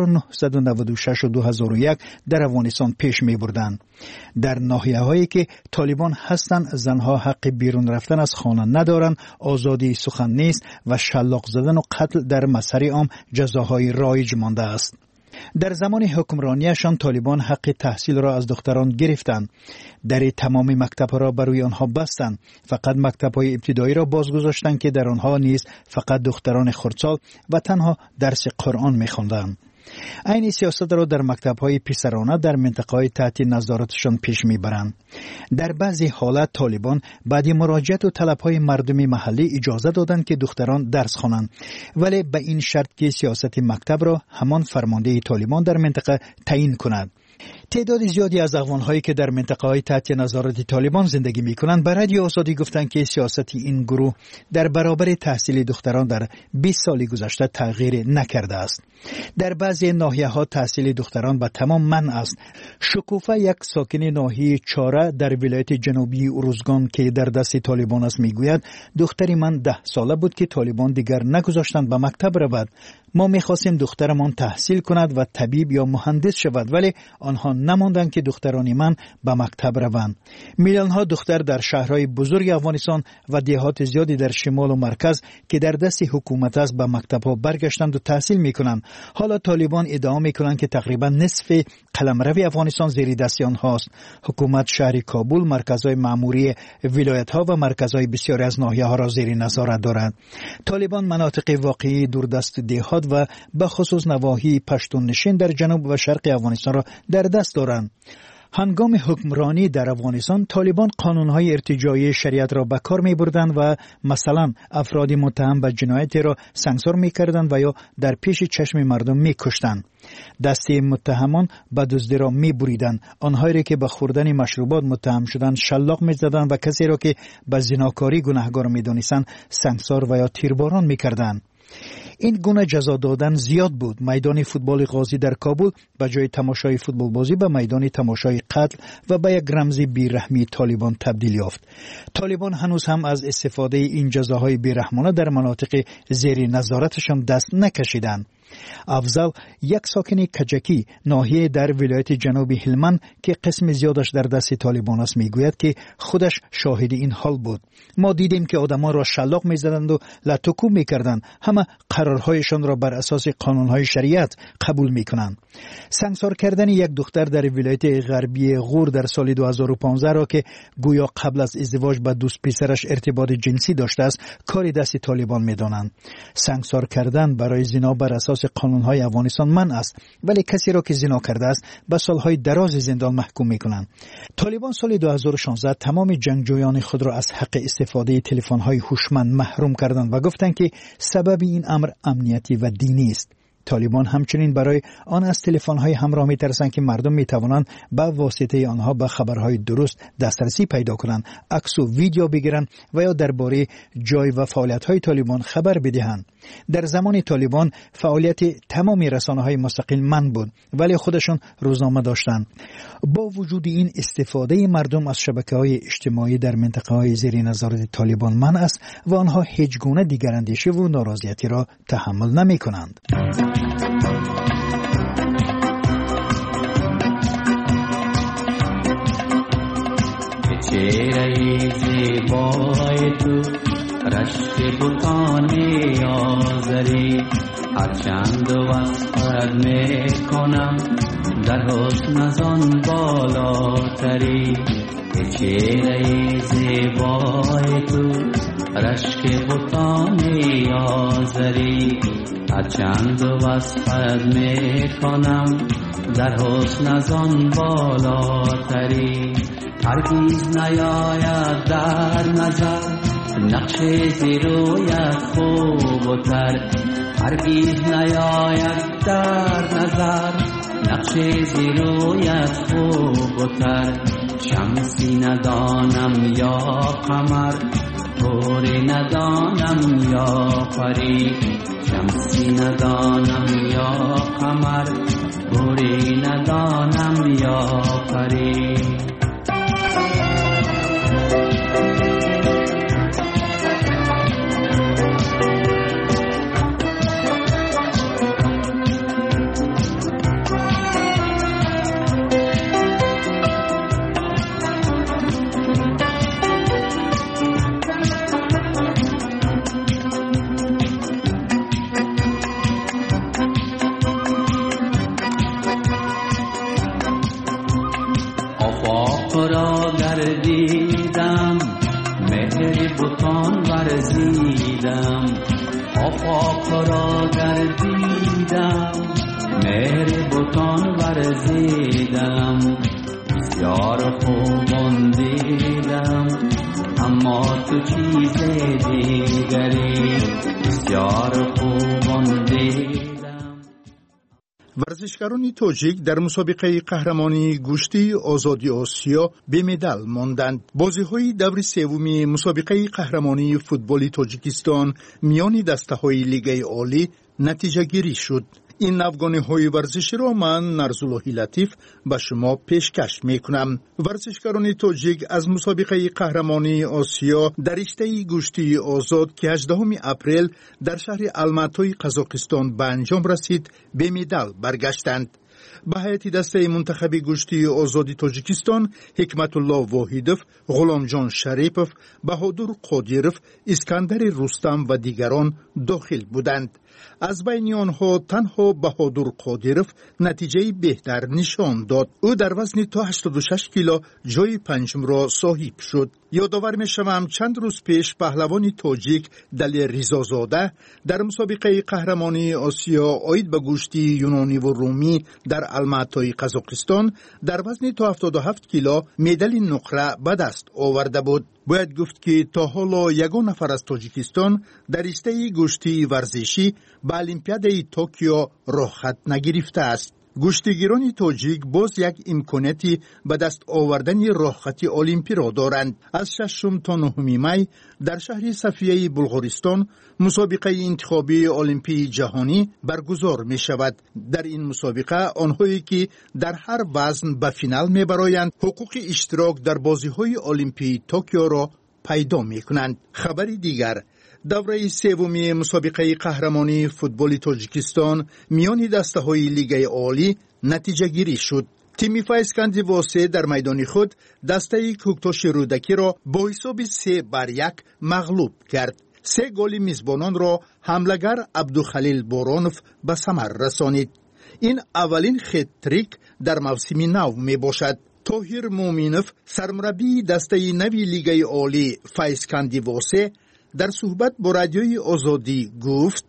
1996 و 2001 در افغانستان پیش می‌بردند. در ناحیه‌هایی که طالبان هستند زنها حق بیرون رفتن از خانه ندارند، آزادی سخن نیست و شلاق زدن و قتل در مسیر عام جزاهای رایج مانده است. در زمان حکمرانیشان طالبان حق تحصیل را از دختران گرفتند. در تمام مکتب‌ها را برای آنها بستند. فقط مکتب‌های ابتدایی را بازگذاشتند که در آنها نیز فقط دختران خردسال و تنها درس قرآن می‌خواندند. این سیاست را در مکتب‌های پسرانه در منطقه‌های تحت نظارتشان پیش می‌برند. در بعضی حالات طالبان بعد مراجعت و طلب‌های مردم محلی اجازه دادند که دختران درس خوانند، ولی به این شرط که سیاست مکتب را همان فرمانده طالبان در منطقه تعیین کند. تعداد زیادی از افغان‌هایی که در منطقه‌های تحت نظارت طالبان زندگی می‌کنند به رادیو آزادی گفتند که سیاست این گروه در برابر تحصیل دختران در 20 سال گذشته تغییر نکرده است. در بعضی ناحیه‌ها تحصیل دختران به تمام منع است. شکوفه، یک ساکن ناحیه چاره در ولایت جنوبی اروزگان که در دست طالبان است، میگوید دختری من 10 ساله بود که طالبان دیگر نگذاشتند به مکتب رود. ما می‌خواستیم دخترمان تحصیل کند و طبیب یا مهندس شود، ولی آنها نماندند که دختران من به مکتب روند. میلیون‌ها دختر در شهرهای بزرگ افغانستان و دهات زیادی در شمال و مرکز که در دست حکومت است به مکتب‌ها برگشتند و تحصیل می‌کنند. حالا طالبان ادعا می‌کنند که تقریبا نصف قلمرو افغانستان زیر دست آنهاست. حکومت شهر کابل، مرکزهای مأموری ولایت‌ها و مرکزهای بسیاری از ناحیه‌ها را زیر نظارت دارد. طالبان مناطق واقعی دوردست دهات و به خصوص نواحی پشتون نشین در جنوب و شرق افغانستان را در دست دارند. هنگام حکمرانی در افغانستان طالبان قانونهای ارتجاعی شریعت را به کار می بردند و مثلا افراد متهم به جنایت را سانسور می کردند و یا در پیش چشم مردم می کشتند. دسته متهمان به دزدی را می بریدند. آنهایی را که به خوردن مشروبات متهم شدند شلاق می زدند و کسی را که به زناکاری گناهکار می دانستند سانسور و یا تیرباران می کردند. این گونه جزا دادن زیاد بود. میدان فوتبال غازی در کابل به جای تماشای فوتبال بازی به میدان تماشای قتل و به یک رمز بیرحمی طالبان تبدیل یافت. طالبان هنوز هم از استفاده این جزاهای بیرحمانه در مناطق زیر نظارتشان دست نکشیدند. افضل، یک ساکن کجکی ناحیه در ولایت جنوبی هلمند که قسم زیادش در دست طالبان است، میگوید که خودش شاهد این حال بود. ما دیدیم که آدمان را شلاق میزدند و لطکو میکردند. همه قرارهایشان را بر اساس قانونهای شریعت قبول میکنند. سانسور کردن یک دختر در ولایت غربی غور در سال 2015 را که گویا قبل از ازدواج با دوست پسرش ارتباط جنسی داشته است کار دست طالبان میدانند. سانسور کردن برای زنا بر اساس قانونهای افغانستان منع است، ولی کسی را که زنا کرده است به سالهای دراز زندان محکوم میکنند. طالبان سال 2016 تمام جنگجویان خود را از حق استفاده تلفن‌های هوشمند محروم کردند و گفتند که سبب این امر امنیتی و دینی است. طالبان همچنین برای آن از تلفن‌های همراه می‌ترسند که مردم می‌توانند با واسطه آنها به خبرهای درست دسترسی پیدا کنند، عکس و ویدیو بگیرند و یا درباره جای و فعالیت‌های طالبان خبر بدهند. در زمان طالبان فعالیت تمام رسانه‌های مستقل منع بود، ولی خودشون روزنامه داشتند. با وجود این استفاده مردم از شبکه‌های اجتماعی در منطقه‌های زیر نظارت طالبان منع است و آنها هیچ گونه دیگر اندیشه و ناراضیتی را تحمل نمی‌کنند. چهره زیبای تو رشک بتان آزری هرچند وصفت میکنم در حسن از آن بالاتری. چهره زیبای تو رشک بتان آذری هرچند وصفت میکنم در حسن از آن بالاتری هرگز نیاید در نظر نقش زیرویت خوبتر هرگز نیاید در نظر نقش زیرویت خوبتر شمسی ندانم یا قمر طوری ندانم یا پری شمسی ندانم یا قمر طوری ندانم یا پری را گردیدم مهر بتان ورزیدم آفاق را گردیدم مهر بتان ورزیدم بسیار خوبان دیدم اما تو چیز دیگری بسیار خوبان دیدم. ورزشکاران تاجیک در مسابقه قهرمانی گشتی آزادی آسیا به مدال ماندند. بازی‌های دور سوم مسابقه قهرمانی فوتبال تاجیکستان میان دسته‌های لیگ عالی نتیجه گیری شد. این نوگانه‌های ورزشی را من نرزالله لطیف به شما پیشکش می‌کنم. ورزشکاران تاجیک از مسابقه قهرمانی آسیا در رشته گشتی آزاد که 18 اپریل در شهر الماتای قزاقستان به انجام رسید به مدال برگشتند. به هیئت دسته منتخب گشتی آزادی تاجیکستان حکمت الله واحدوف، غلام جان شریپوف، بهادر قادیروف، اسکندر رستم و دیگران داخل بودند. از بین آنها تنها بهادر قادیروف نتیجه بهتر نشان داد. او در وزن تا 86 کیلو جای پنجم را صاحب شد. یادآور می‌شوم چند روز پیش پهلوان تاجیک دلی ریزازاده در مسابقه قهرمانی آسیا عاید به گشتی یونانی و رومی در الماتای قزاقستان در وزن تا 77 کیلو مدال نقره به دست آورده بود. باید گفت که تا حالا یگان نفر از تاجیکستان در رشته گشتی ورزشی به المپیاد توکیو راه خط نگرفته است. گشتیگیران تاجیک باز یک امکاناتی به دست آوردن راه خط المپی را دارند. از 6 تا 9 می در شهر صفیه بلغارستان مسابقه انتخابی المپی جهانی برگزار می شود. در این مسابقه آنهایی که در هر وزن به فینال می برآیند حقوق اشتراک در بازی‌های المپی توکیو را پیدا می کنند. خبر دیگر، دوره سوم مسابقه قهرمانی فوتبال تاجیکستان میان دسته‌های لیگ عالی نتیجه گیری شد. تیم فایسکند واسه در میدان خود دسته کوکتاش رودکی را با حساب 3-1 مغلوب کرد. 3 گل میزبانان را حملگر عبدالخلیل بارانوف به ثمر رسانید. این اولین خط-تریک در موسم نو می باشد. طاهر مومینوف سرمربی دسته نوی لیگ عالی فایسکند واسه در صحبت با رادیوی آزادی گفت: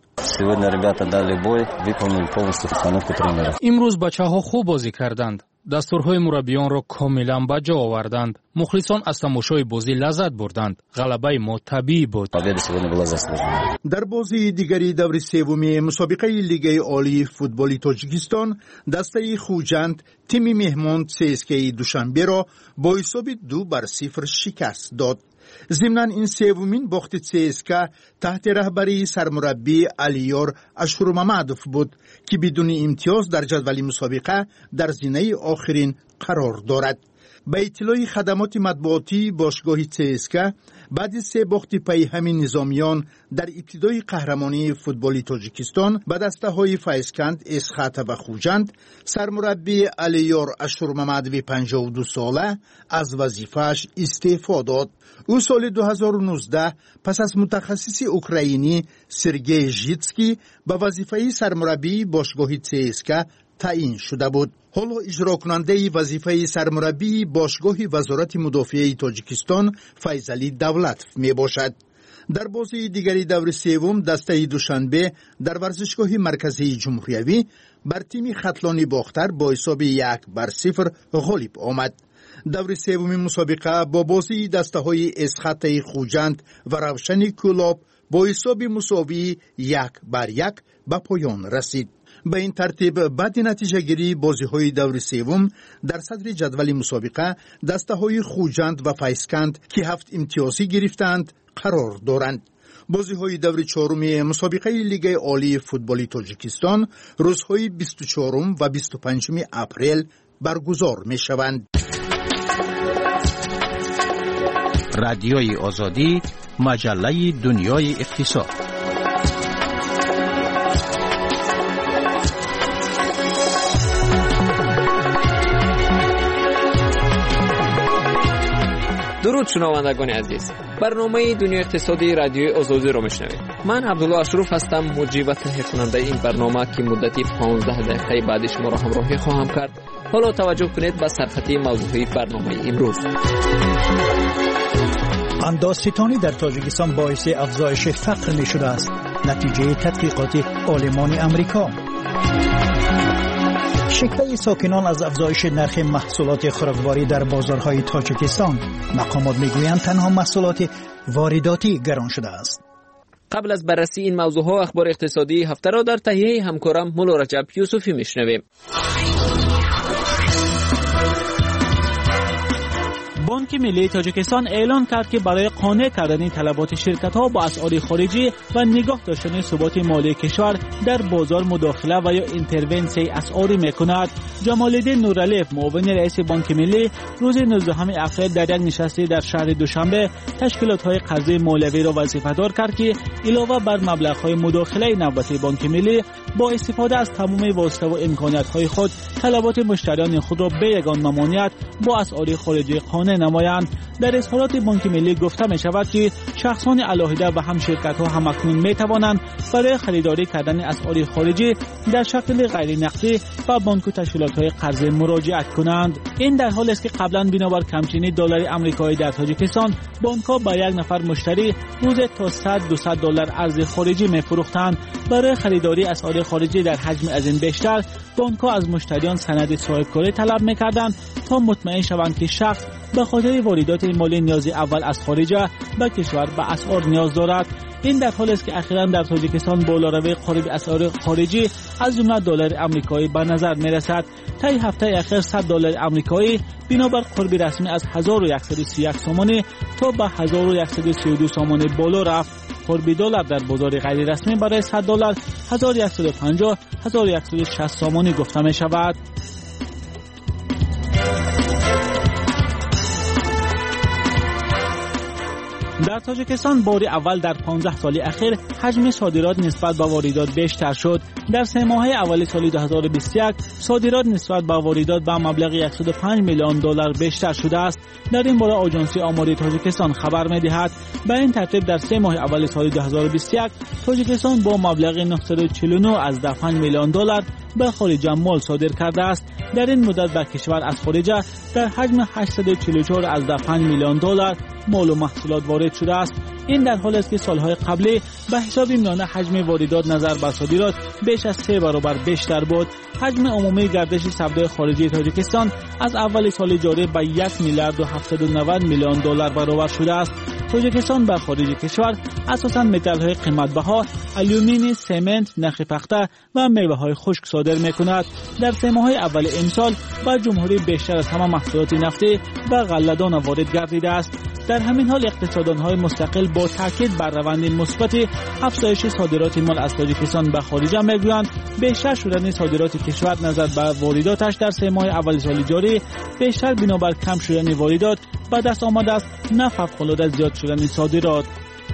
امروز بچه‌ها خوب بازی کردند. دستورهای مربیان را کاملا به جا آوردند. مخلصان از تماشای بازی لذت بردند. غلبه ما طبیعی بود. در بازی دیگری دور سوم مسابقه لیگ عالی فوتبال تاجیکستان دسته خوجند تیم مهمان CSKA دوشنبه را با حساب 2-0 شکست داد. ضمناً این سومین باخت CSKA تحت رهبری سرمربی علیار اشورممدوف بود که بدون امتیاز در جدول مسابقه در زینه آخرین قرار دارد. به اطلاع خدمات مطبوعاتی باشگاه CSKA بعد 3 باخت پی همین نظامیان در ابتدای قهرمانی فوتبال تاجیکستان به دسته‌های فایسکند، اسخات و خوجند، سرمربی علیار اشورممدوی 52 ساله از وظیفه‌اش استعفا داد. او سال 2019 پس از متخصص اوکراینی سرگئی ژیتسکی به وظیفه سرمربی باشگاه CSKA تعیین شده بود. حالا اجرا کننده وظیفه سرمربی باشگاه وزارت مدافعه تاجیکستان فیضعلی دولتوف می باشد. در بازی دیگری دور سوم دسته دوشنبه در ورزشگاه مرکزی جمهوریوی بر تیم خطلانی باختر با حساب 1-0 غالب آمد. دور سوم مسابقه با بازی دسته‌های اسخط خوجند و روشن کلاب با حساب مساوی 1-1 به پایان رسید. به این ترتیب بعد نتیجه گیری بازی‌های دور سوم در صدر جدول مسابقه دسته‌های خوجند و فیسکند که 7 امتیازی گرفتند قرار دارند. بازی‌های دور چهارم مسابقه لیگ عالی فوتبال تاجیکستان روزهای 24 و 25 اپریل برگزار می‌شوند. رادیوی آزادی، مجله دنیای اقتصاد. درود شنوندگان عزیز، برنامه دنیای اقتصادی رادیوی آزادی رو میشنوید. من عبدالله اشرف هستم، مجری و تهیه کننده این برنامه که مدتی 15 دقیقه بعد شما را همراهی خواهم کرد. حالا توجه کنید به سرخطی موضوعی برنامه امروز. اندازستانی در تاجیکستان باعث افزایش فقر می شده است. نتیجه تحقیقات عالمان امریکا. شکوه ساکنان از افزایش نرخ محصولات خوراکواری در بازارهای تاجیکستان. مقامات میگویند تنها محصولات وارداتی گران شده است. قبل از بررسی این موضوعها اخبار اقتصادی هفته را در تهیه همکارم مولا رجب یوسفی میشنویم. بانک ملی تاجیکستان اعلان کرد که برای قانع کردن طلبات شرکت‌ها با اسعار خارجی و نگاه داشتن ثبات مالی کشور در بازار مداخله و یا اینترونسی اسعاری می‌کند. جمال‌الدین نورعلی، معاون رئیس بانک ملی، روز 19 اپریل در یک نشستی در شهر دوشنبه تشکیلات‌های قرضه مولوی را وظیفه‌دار کرد که علاوه بر مبلغ‌های مداخله نوبتی بانک ملی با استفاده از تمام واسطه و امکانات‌های خود طلبات مشتریان خود را به یگان ممانعت با اسعار خارجی قانع نمایند. در اظهارات بانک ملی گفته می شود که شخصان علاهده و هم شرکت ها هم اکنون می توانند برای خریداری کردن اسعار خارجی در شکل غیر نقدی و بانک و تشکیلات های قرضه مراجعت کنند. این در حالی است که قبلا بنابر کمچینی دلار آمریکایی در تاجیکستان بانک ها با یک نفر مشتری روز تا 100-200 دلار ارز خارجی می فروختند. برای خریداری اسعار خارجی در حجم از این بیشتر بانک ها از مشتریان سند صاحبکاری طلب می کردند تا مطمئن شوند که شخص به خاطر واردات مالی نیاز اول از خارج به کشور به اسعار نیاز دارد. این در حالی است که اخیراً در تاجیکستان بالاروی قارب اسعار خارجی از جمله دلار آمریکایی به نظر می رسد. طی هفته اخیر 100 دلار آمریکایی بنابر قرب رسمی از 1131 سامانی تا به 1132 سامانی بالا رفت. قرب دلار در بازار غیر رسمی برای 100 دلار 1150-1160 سامانی گفته می شود. در تاجیکستان بار اول در 15 سال اخیر حجم صادرات نسبت به واردات بیشتر شد. در 3 ماه اول سال 2021 صادرات نسبت به واردات به مبلغ 105 میلیون دلار بیشتر شده است. در این باره آژانس آماری تاجیکستان خبر می‌دهد به این ترتیب در 3 ماه اول سال 2021 تاجیکستان با مبلغ 949 از 5 میلیون دلار به خارج مال صادر کرده است. در این مدت به کشور از خارج در حجم 844 از 5 میلیون دلار مال و محصولات وارد شده است. این در حالی است که سالهای قبلی به حساب میانه حجم واردات نظر بر صادرات بیش از 3 برابر بیشتر بود. حجم عمومی گردش سودای خارجی تاجیکستان از اول سال جاری به 1 میلیارد و 790 میلیون دلار برابر شده است. تاجیکستان به خارج کشور اساساً متال‌های قیمت‌بها، آلومینی، سمنت، نخ پخته و میوه‌های خشک صادر می‌کند. در 3 ماه اول امسال به جمهوری بیشتر از همه محصولات نفتی و غله‌دان وارد گردیده است. در همین حال اقتصاددان‌های مستقل با تاکید بر روند مثبت افزایش صادرات مال از تاجیکستان به خارج می‌گویند بیشتر شدن صادرات کشور نظر به وارداتش در 3 ماه اول سال جاری بیشتر بنابر کم شدن واردات به دست آمده است، نه فوق‌العاده زیاد شدن صادرات.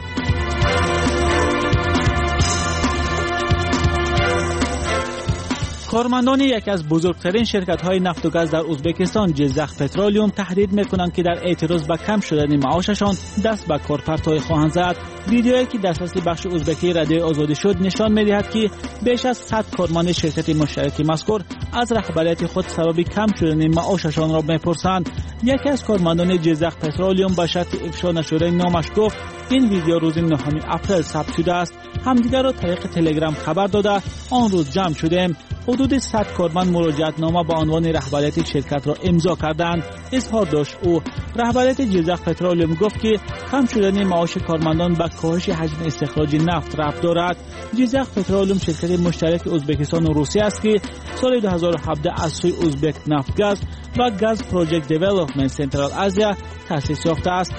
کارمندان یکی از بزرگترین شرکت‌های نفت و گاز در ازبکستان جزخ پترولیوم تهدید می‌کنند که در اعتراض به کم شدن معاششان دست به کار پرتای خواهند زد. ویدیویی که دسترس بخش ازبکی رادیو آزادی شد نشان می‌دهد که بیش از 100 کارمند شرکت مشترک مذکور از رهبریت خود سبب کم شدن معاششان را می‌پرسند. یکی از کارمندان جزخ پترولیوم به شرط افشا نشدن نامش گفت این ویدیو روز 9 اپریل ثبت شده است. همدیگر را طریق تلگرام خبر داده آن روز جمع شدیم. حدود 100 کارمند مراجعتنامه با عنوان رهبریت شرکت را امضا کردند. اظهار داشت او. رهبریت جیزق پترولیم گفت که کم شدن معاش کارمندان به کاهش حجم استخراج نفت ربط دارد. جیزق پترولیم شرکت مشترک ازبکستان و روسیه است که سال 2017 از سوی ازبک نفتگاز و گاز پروژکت دیولپمنت سنترال آسیا تأسیس یافته است.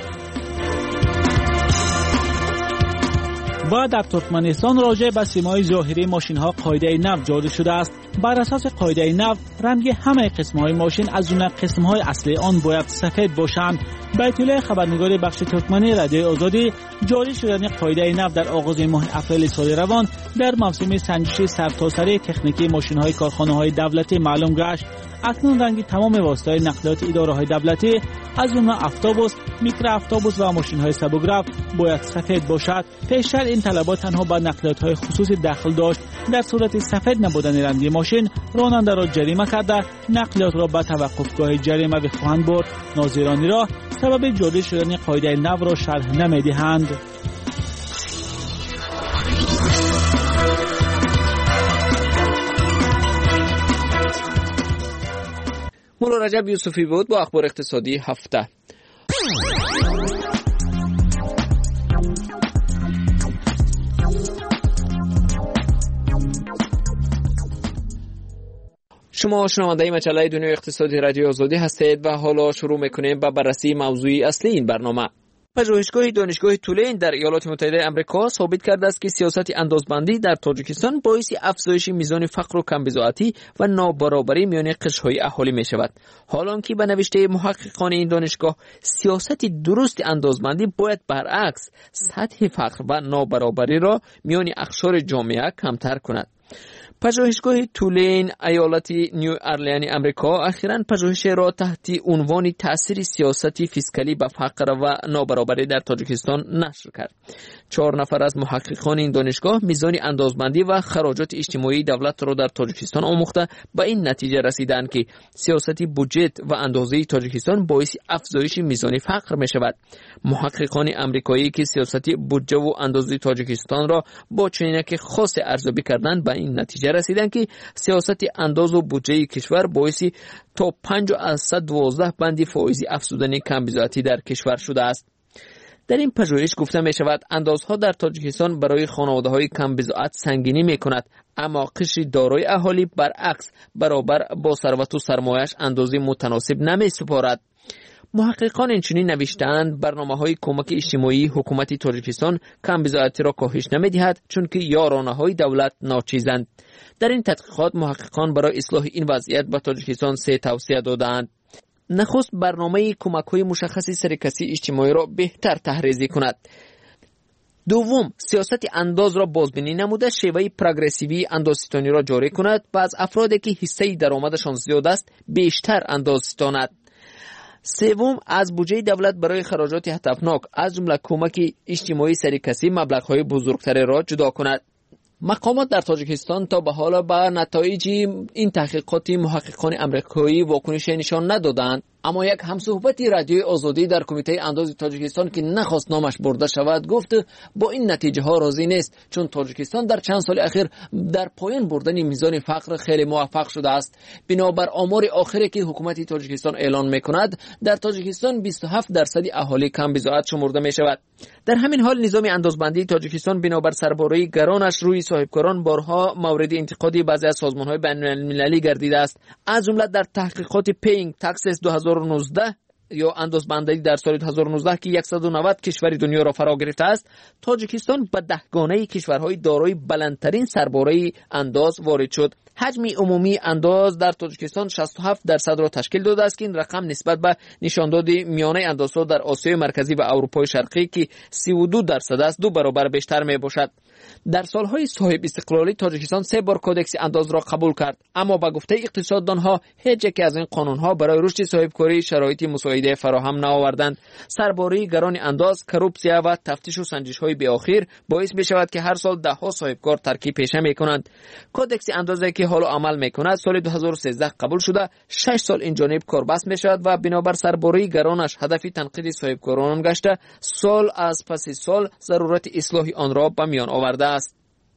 و در ترکمنستان راجع به سیمای ظاهری ماشین‌ها قاعده نفت جاری شده است. بر اساس قاعده نفت رنگ همه قسم‌های ماشین از جمله قسم‌های اصلی آن باید سفید باشند. بیت الله خبرنگار بخش ترکمنی رادیوی آزادی جاری شدن قاعده نفت در آغاز ماه اپریل سال روان در موسم سنجش سرتاسری تکنیکی ماشین‌های کارخانه‌های دولتی معلوم گشت. اکنون رنگ تمام واسطه‌های نقلیات اداره‌های دولتی از جمله اتوبوس، میکرو اتوبوس و ماشین‌های سبوگرف باید سفید باشد. پیشتر این طلبات تنها به نقلیات‌های خصوصی داخل داشت. در صورت سفید نبودن رنگ ماشین راننده را جریمه کرده نقلیات را به توقفگاه جریمه بخواهند برد. ناظران را سبب جاری شدن قاعده نو را شرح نمی‌دهند. مولا رجب یوسفی بود با اخبار اقتصادی هفته. شما شنونده مجله دنیای اقتصادی رادیو آزادی هستید و حالا شروع میکنیم با بررسی موضوعی اصلی این برنامه. پژوهشگاه دانشگاه تولین در ایالات متحده آمریکا ثابت کرده است که سیاست اندازبندی در تاجیکستان باعث افزایش میزان فقر و کمبزاعتی و نابرابری میان قشرهای اهالی می شود. حالانکه به نوشته محققان این دانشگاه سیاست درست اندازبندی باید برعکس سطح فقر و نابرابری را میان اقشار جامعه کمتر کند. پژوهشگاه تولین ایالت نیو ارلین آمریکا اخیراً پژوهش را تحت عنوان تأثیر سیاست فیسکالی به فقر و نابرابری در تاجیکستان نشر کرد. 4 نفر از محققان این دانشگاه میزان اندازبندی و خراجات اجتماعی دولت را در تاجیکستان آموخته به این نتیجه رسیدند که سیاست بودجت و اندازه تاجیکستان باعث افزایش میزان فقر می شود. محققان آمریکایی که سیاست بودجه و اندازه تاجیکستان را با چینک خاص ارزیابی کردند به این نتیجه رسیدن که سیاست انداز و بودجه کشور باعث تا 5.12 بند فائزی افزودن کمبزاعتی در کشور شده است. در این پژوهش گفته می شود اندازها در تاجیکستان برای خانواده‌های کمبزاعت سنگینی می کند، اما قشر دارای اهالی برعکس برابر با ثروت و سرمایه‌اش اندازه متناسب نمی سپارد. محققان اینچنین نوشتند برنامه‌های کمک اجتماعی حکومت تاجیکستان کمبزاعتی را کاهش نمی‌دهد چون که یارانه‌های دولت ناچیزند. در این تحقیقات محققان برای اصلاح این وضعیت به تاجیکستان 3 توصیه دادند. نخست برنامه کمک‌های مشخص سرکسی اجتماعی را بهتر تحریزی کند. دوم، سیاست انداز را بازبینی نموده شیوه پروگرسیوی اندازستانی را جاری کند و از افرادی که حصه درآمدشان زیاد است بیشتر اندازستاند. سوم، از بودجه دولت برای خراجات هدفناک از جمله کمک اجتماعی سرکسی مبلغ‌های بزرگتر را جدا کند. مقامات در تاجیکستان تا به حال به نتایج این تحقیقات محققان آمریکایی واکنش نشان ندادند، اما یک همصحبت رادیوی آزادی در کمیته انداز تاجیکستان که نخواست نامش برده شود گفت با این نتیجه ها راضی نیست، چون تاجیکستان در چند سال اخیر در پایان بردن میزان فقر خیلی موفق شده است. بنابر آمار آخری که حکومت تاجیکستان اعلان میکند در تاجیکستان 27% اهالی کمبزاعت شمرده می شود. در همین حال نظام اندازبندی تاجیکستان بنابر سرباره‌ای گرانش روی صاحبکاران بارها مورد انتقادی بعضی از سازمان‌های بین‌المللی گردیده است، از جمله در تحقیقات پینگ تاکسس 2019 یا اندازبندی در سال 2019 که 190 کشور دنیا را فرا گرفته است، تاجیکستان به دهگانه کشورهای دارای بلندترین سرباره انداز وارد شد. حجم عمومی انداز در تاجیکستان 67% را تشکیل داده است که این رقم نسبت به نشانداد میانه اندازها در آسیای مرکزی و اروپای شرقی که 32% است 2 برابر بیشتر می باشد. در سالهای صاحب استقلالی تاجیکستان 3 بار کودکس انداز را قبول کرد، اما با گفته اقتصاددانها هیچ یک از این قانونها برای رشد صاحبکاری شرایط مساعده فراهم نآوردند. سرباری گران انداز، کروپسیا و تفتیش و سنجش‌های بی‌آخر باعث می‌شود که هر سال ده‌ها صاحبکار ترک پیشه می‌کنند. کودکس اندازی که حال و عمل میکند سال 2013 قبول شده 6 سال این جانب کاربست میشود و بنابر سرباری گرانش هدف تنقید صاحبکاران گشته سال از پس سال ضرورت اصلاح آن را به میان آورده است.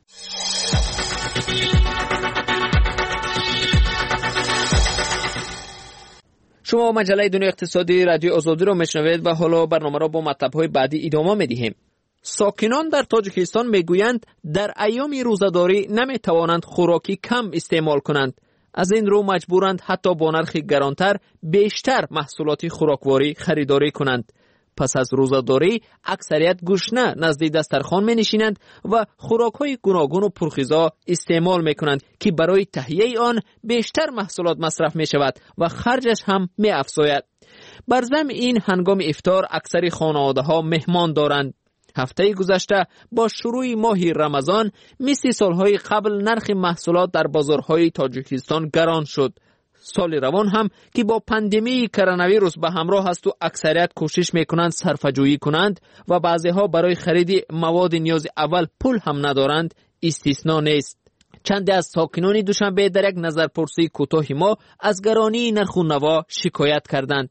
شما مجله دنیا اقتصادی رادیو آزادی را میشنوید و حالا برنامه را با مطلب‌های بعدی ادامه میدهیم. ساکنان در تاجیکستان میگویند در ایام روزه‌داری نمیتوانند خوراکی کم استعمال کنند. از این رو مجبورند حتی با نرخ گرانتر بیشتر محصولات خوراکواری خریداری کنند. پس از روزه‌داری اکثریت گشنه نزد دسترخوان می‌نشینند و خوراک‌های گوناگون و پرخیزا استعمال می‌کنند که برای تهیه آن بیشتر محصولات مصرف می‌شود و خرجش هم می‌افزاید. بر ضمن این هنگام افطار اکثر خانواده‌ها مهمان دارند. هفته گذشته با شروع ماه رمضان مثل سالهای قبل نرخ محصولات در بازارهای تاجیکستان گران شد. سال روان هم که با پاندمی کرونا ویروس به همراه است و اکثریت کوشش میکنند صرفه‌جویی کنند و بعضیها برای خرید مواد نیاز اول پول هم ندارند استثنا نیست. چند از ساکنان دوشنبه در یک نظرپرسی کوتاه ما از گرانی نرخ و نوا شکایت کردند.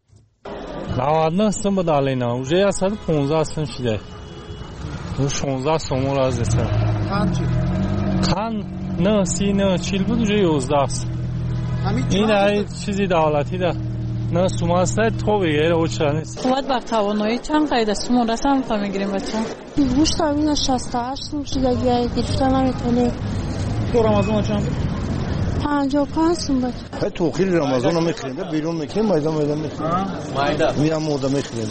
99 سوم بود علینا уже 115 سوم شده. 16 سوم را از دست. کان نه 30 نه 40 بود уже 11 است. این ای چیزی دولتی ده. نه سوم است تو بگیر او چه نیست. قوت بر توانایی چند قید سوم رسم تا میگیریم بچه. گوشت تامین 68 سوم شده گرفتن نمیتونه. تو رمضان چند؟ 55 سوم بود. تو خیلی رمضان رو میخریم بیرون میکنیم مایده میخریم. مایده. میام مودا میخریم.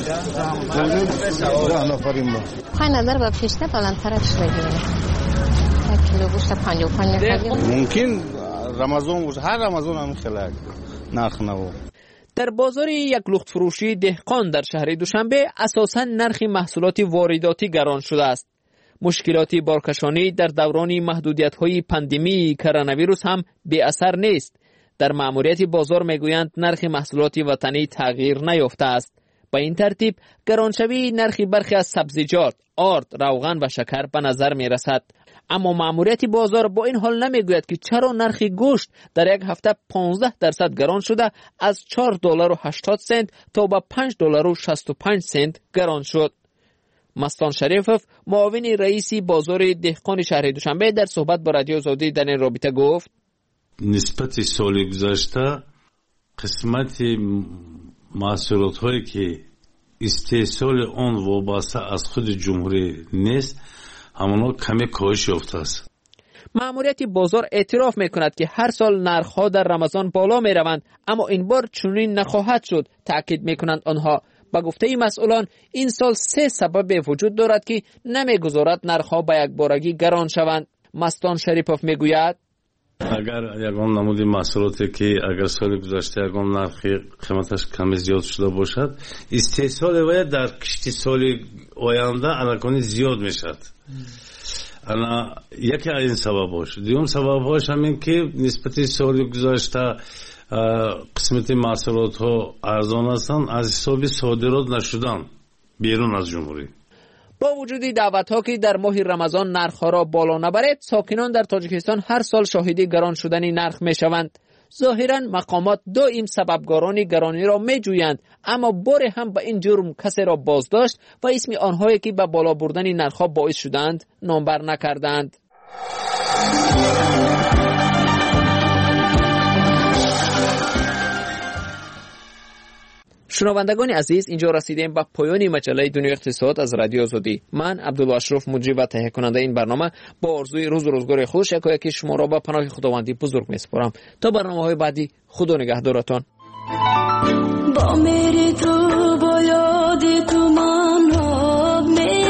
مایده. نه نفریم ما. خواهی نداره با پیشنه بلندتر شده گیره. 1 کیلو گوشت 55 نفریم. ممکن رمضان باشه هر رمضان هم خیلی نرخ نوا. در بازار یک لخت فروشی دهقان در شهر دوشنبه اساساً نرخ محصولات وارداتی گران شده است. مشکلات بارکشانی در دوران محدودیت‌های پاندمی کرونا ویروس هم بی اثر نیست. در مأموریت بازار میگویند نرخ محصولات وطنی تغییر نیافته است. با این ترتیب گرانشوی نرخ برخی از سبزیجات، آرد، روغن و شکر به نظر میرسد. اما مأموریت بازار با این حال نمیگوید که چرا نرخ گوشت در یک هفته 15% گران شده از $4.80 تا به $5.65 گران شد. مستان شریفов معاون رئیس بازار دهقان شهر دوشنبه در صحبت با رادیو آزادی در این رابطه گفت نسبت سال گذشته قسمت محصولات هایی که استحصال آن وابسته از خود جمهوری نیست همانا کمی کاهش یافته است. مأموریت بازار اعتراف میکند که هر سال نرخ‌ها در رمضان بالا میروند اما این بار چنین نخواهد شد. تاکید میکنند آنها. با گفته مسئولان این سال 3 سبب وجود دارد که نمیگذارد نرخ‌ها به یک بارگی گران شوند. مستان شریفov میگوید اگر یگان نمودی محصولاتی که اگر سال گذشته یگان نرخ قیمتش کمی زیاد شده باشد استحصال و در کشتی سال آینده الکانی زیاد میشد. انا یکی این سبب باشه. دیگه سببش همین که نسبت سال گذشته قسمت محصولات ها ارزان هستند از حساب صادرات نشدن بیرون از جمهوری. با وجود دعوت ها که در ماه رمضان نرخ ها را بالا نبرد ساکنان در تاجیکستان هر سال شاهد گران شدن نرخ می شوند. ظاهرا مقامات دائم سببگاران گرانی را می جویند اما بار هم به این جرم کسی را بازداشت و اسم آنهایی که به بالا بردن نرخ ها باعث شدند نامبر نکردند. شنوندگان عزیز اینجا رسیدیم به پایان مجله دنیا اقتصاد از رادیو آزادی. من عبدالله اشرف مجری و تهیه کننده این برنامه با آرزوی روز و روزگار خوش یکایک شما را به پناه خداوندی بزرگ میسپارم. تا برنامه‌های بعدی خدا نگهدارتان. با میری تو با یادی تو من ها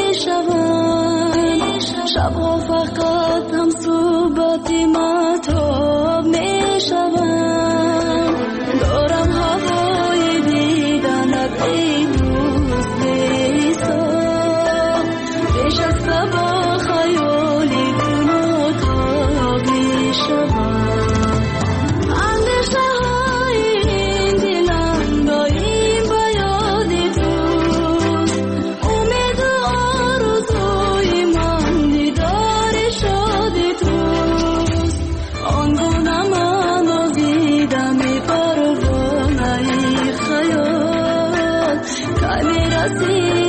میشوم شبها فقط هم صحبتی مطاب میشوم دارم هوای دیدنت ای دوست ایسا پیش از سبا خیالی کنو تا میشوم I'm gonna راستی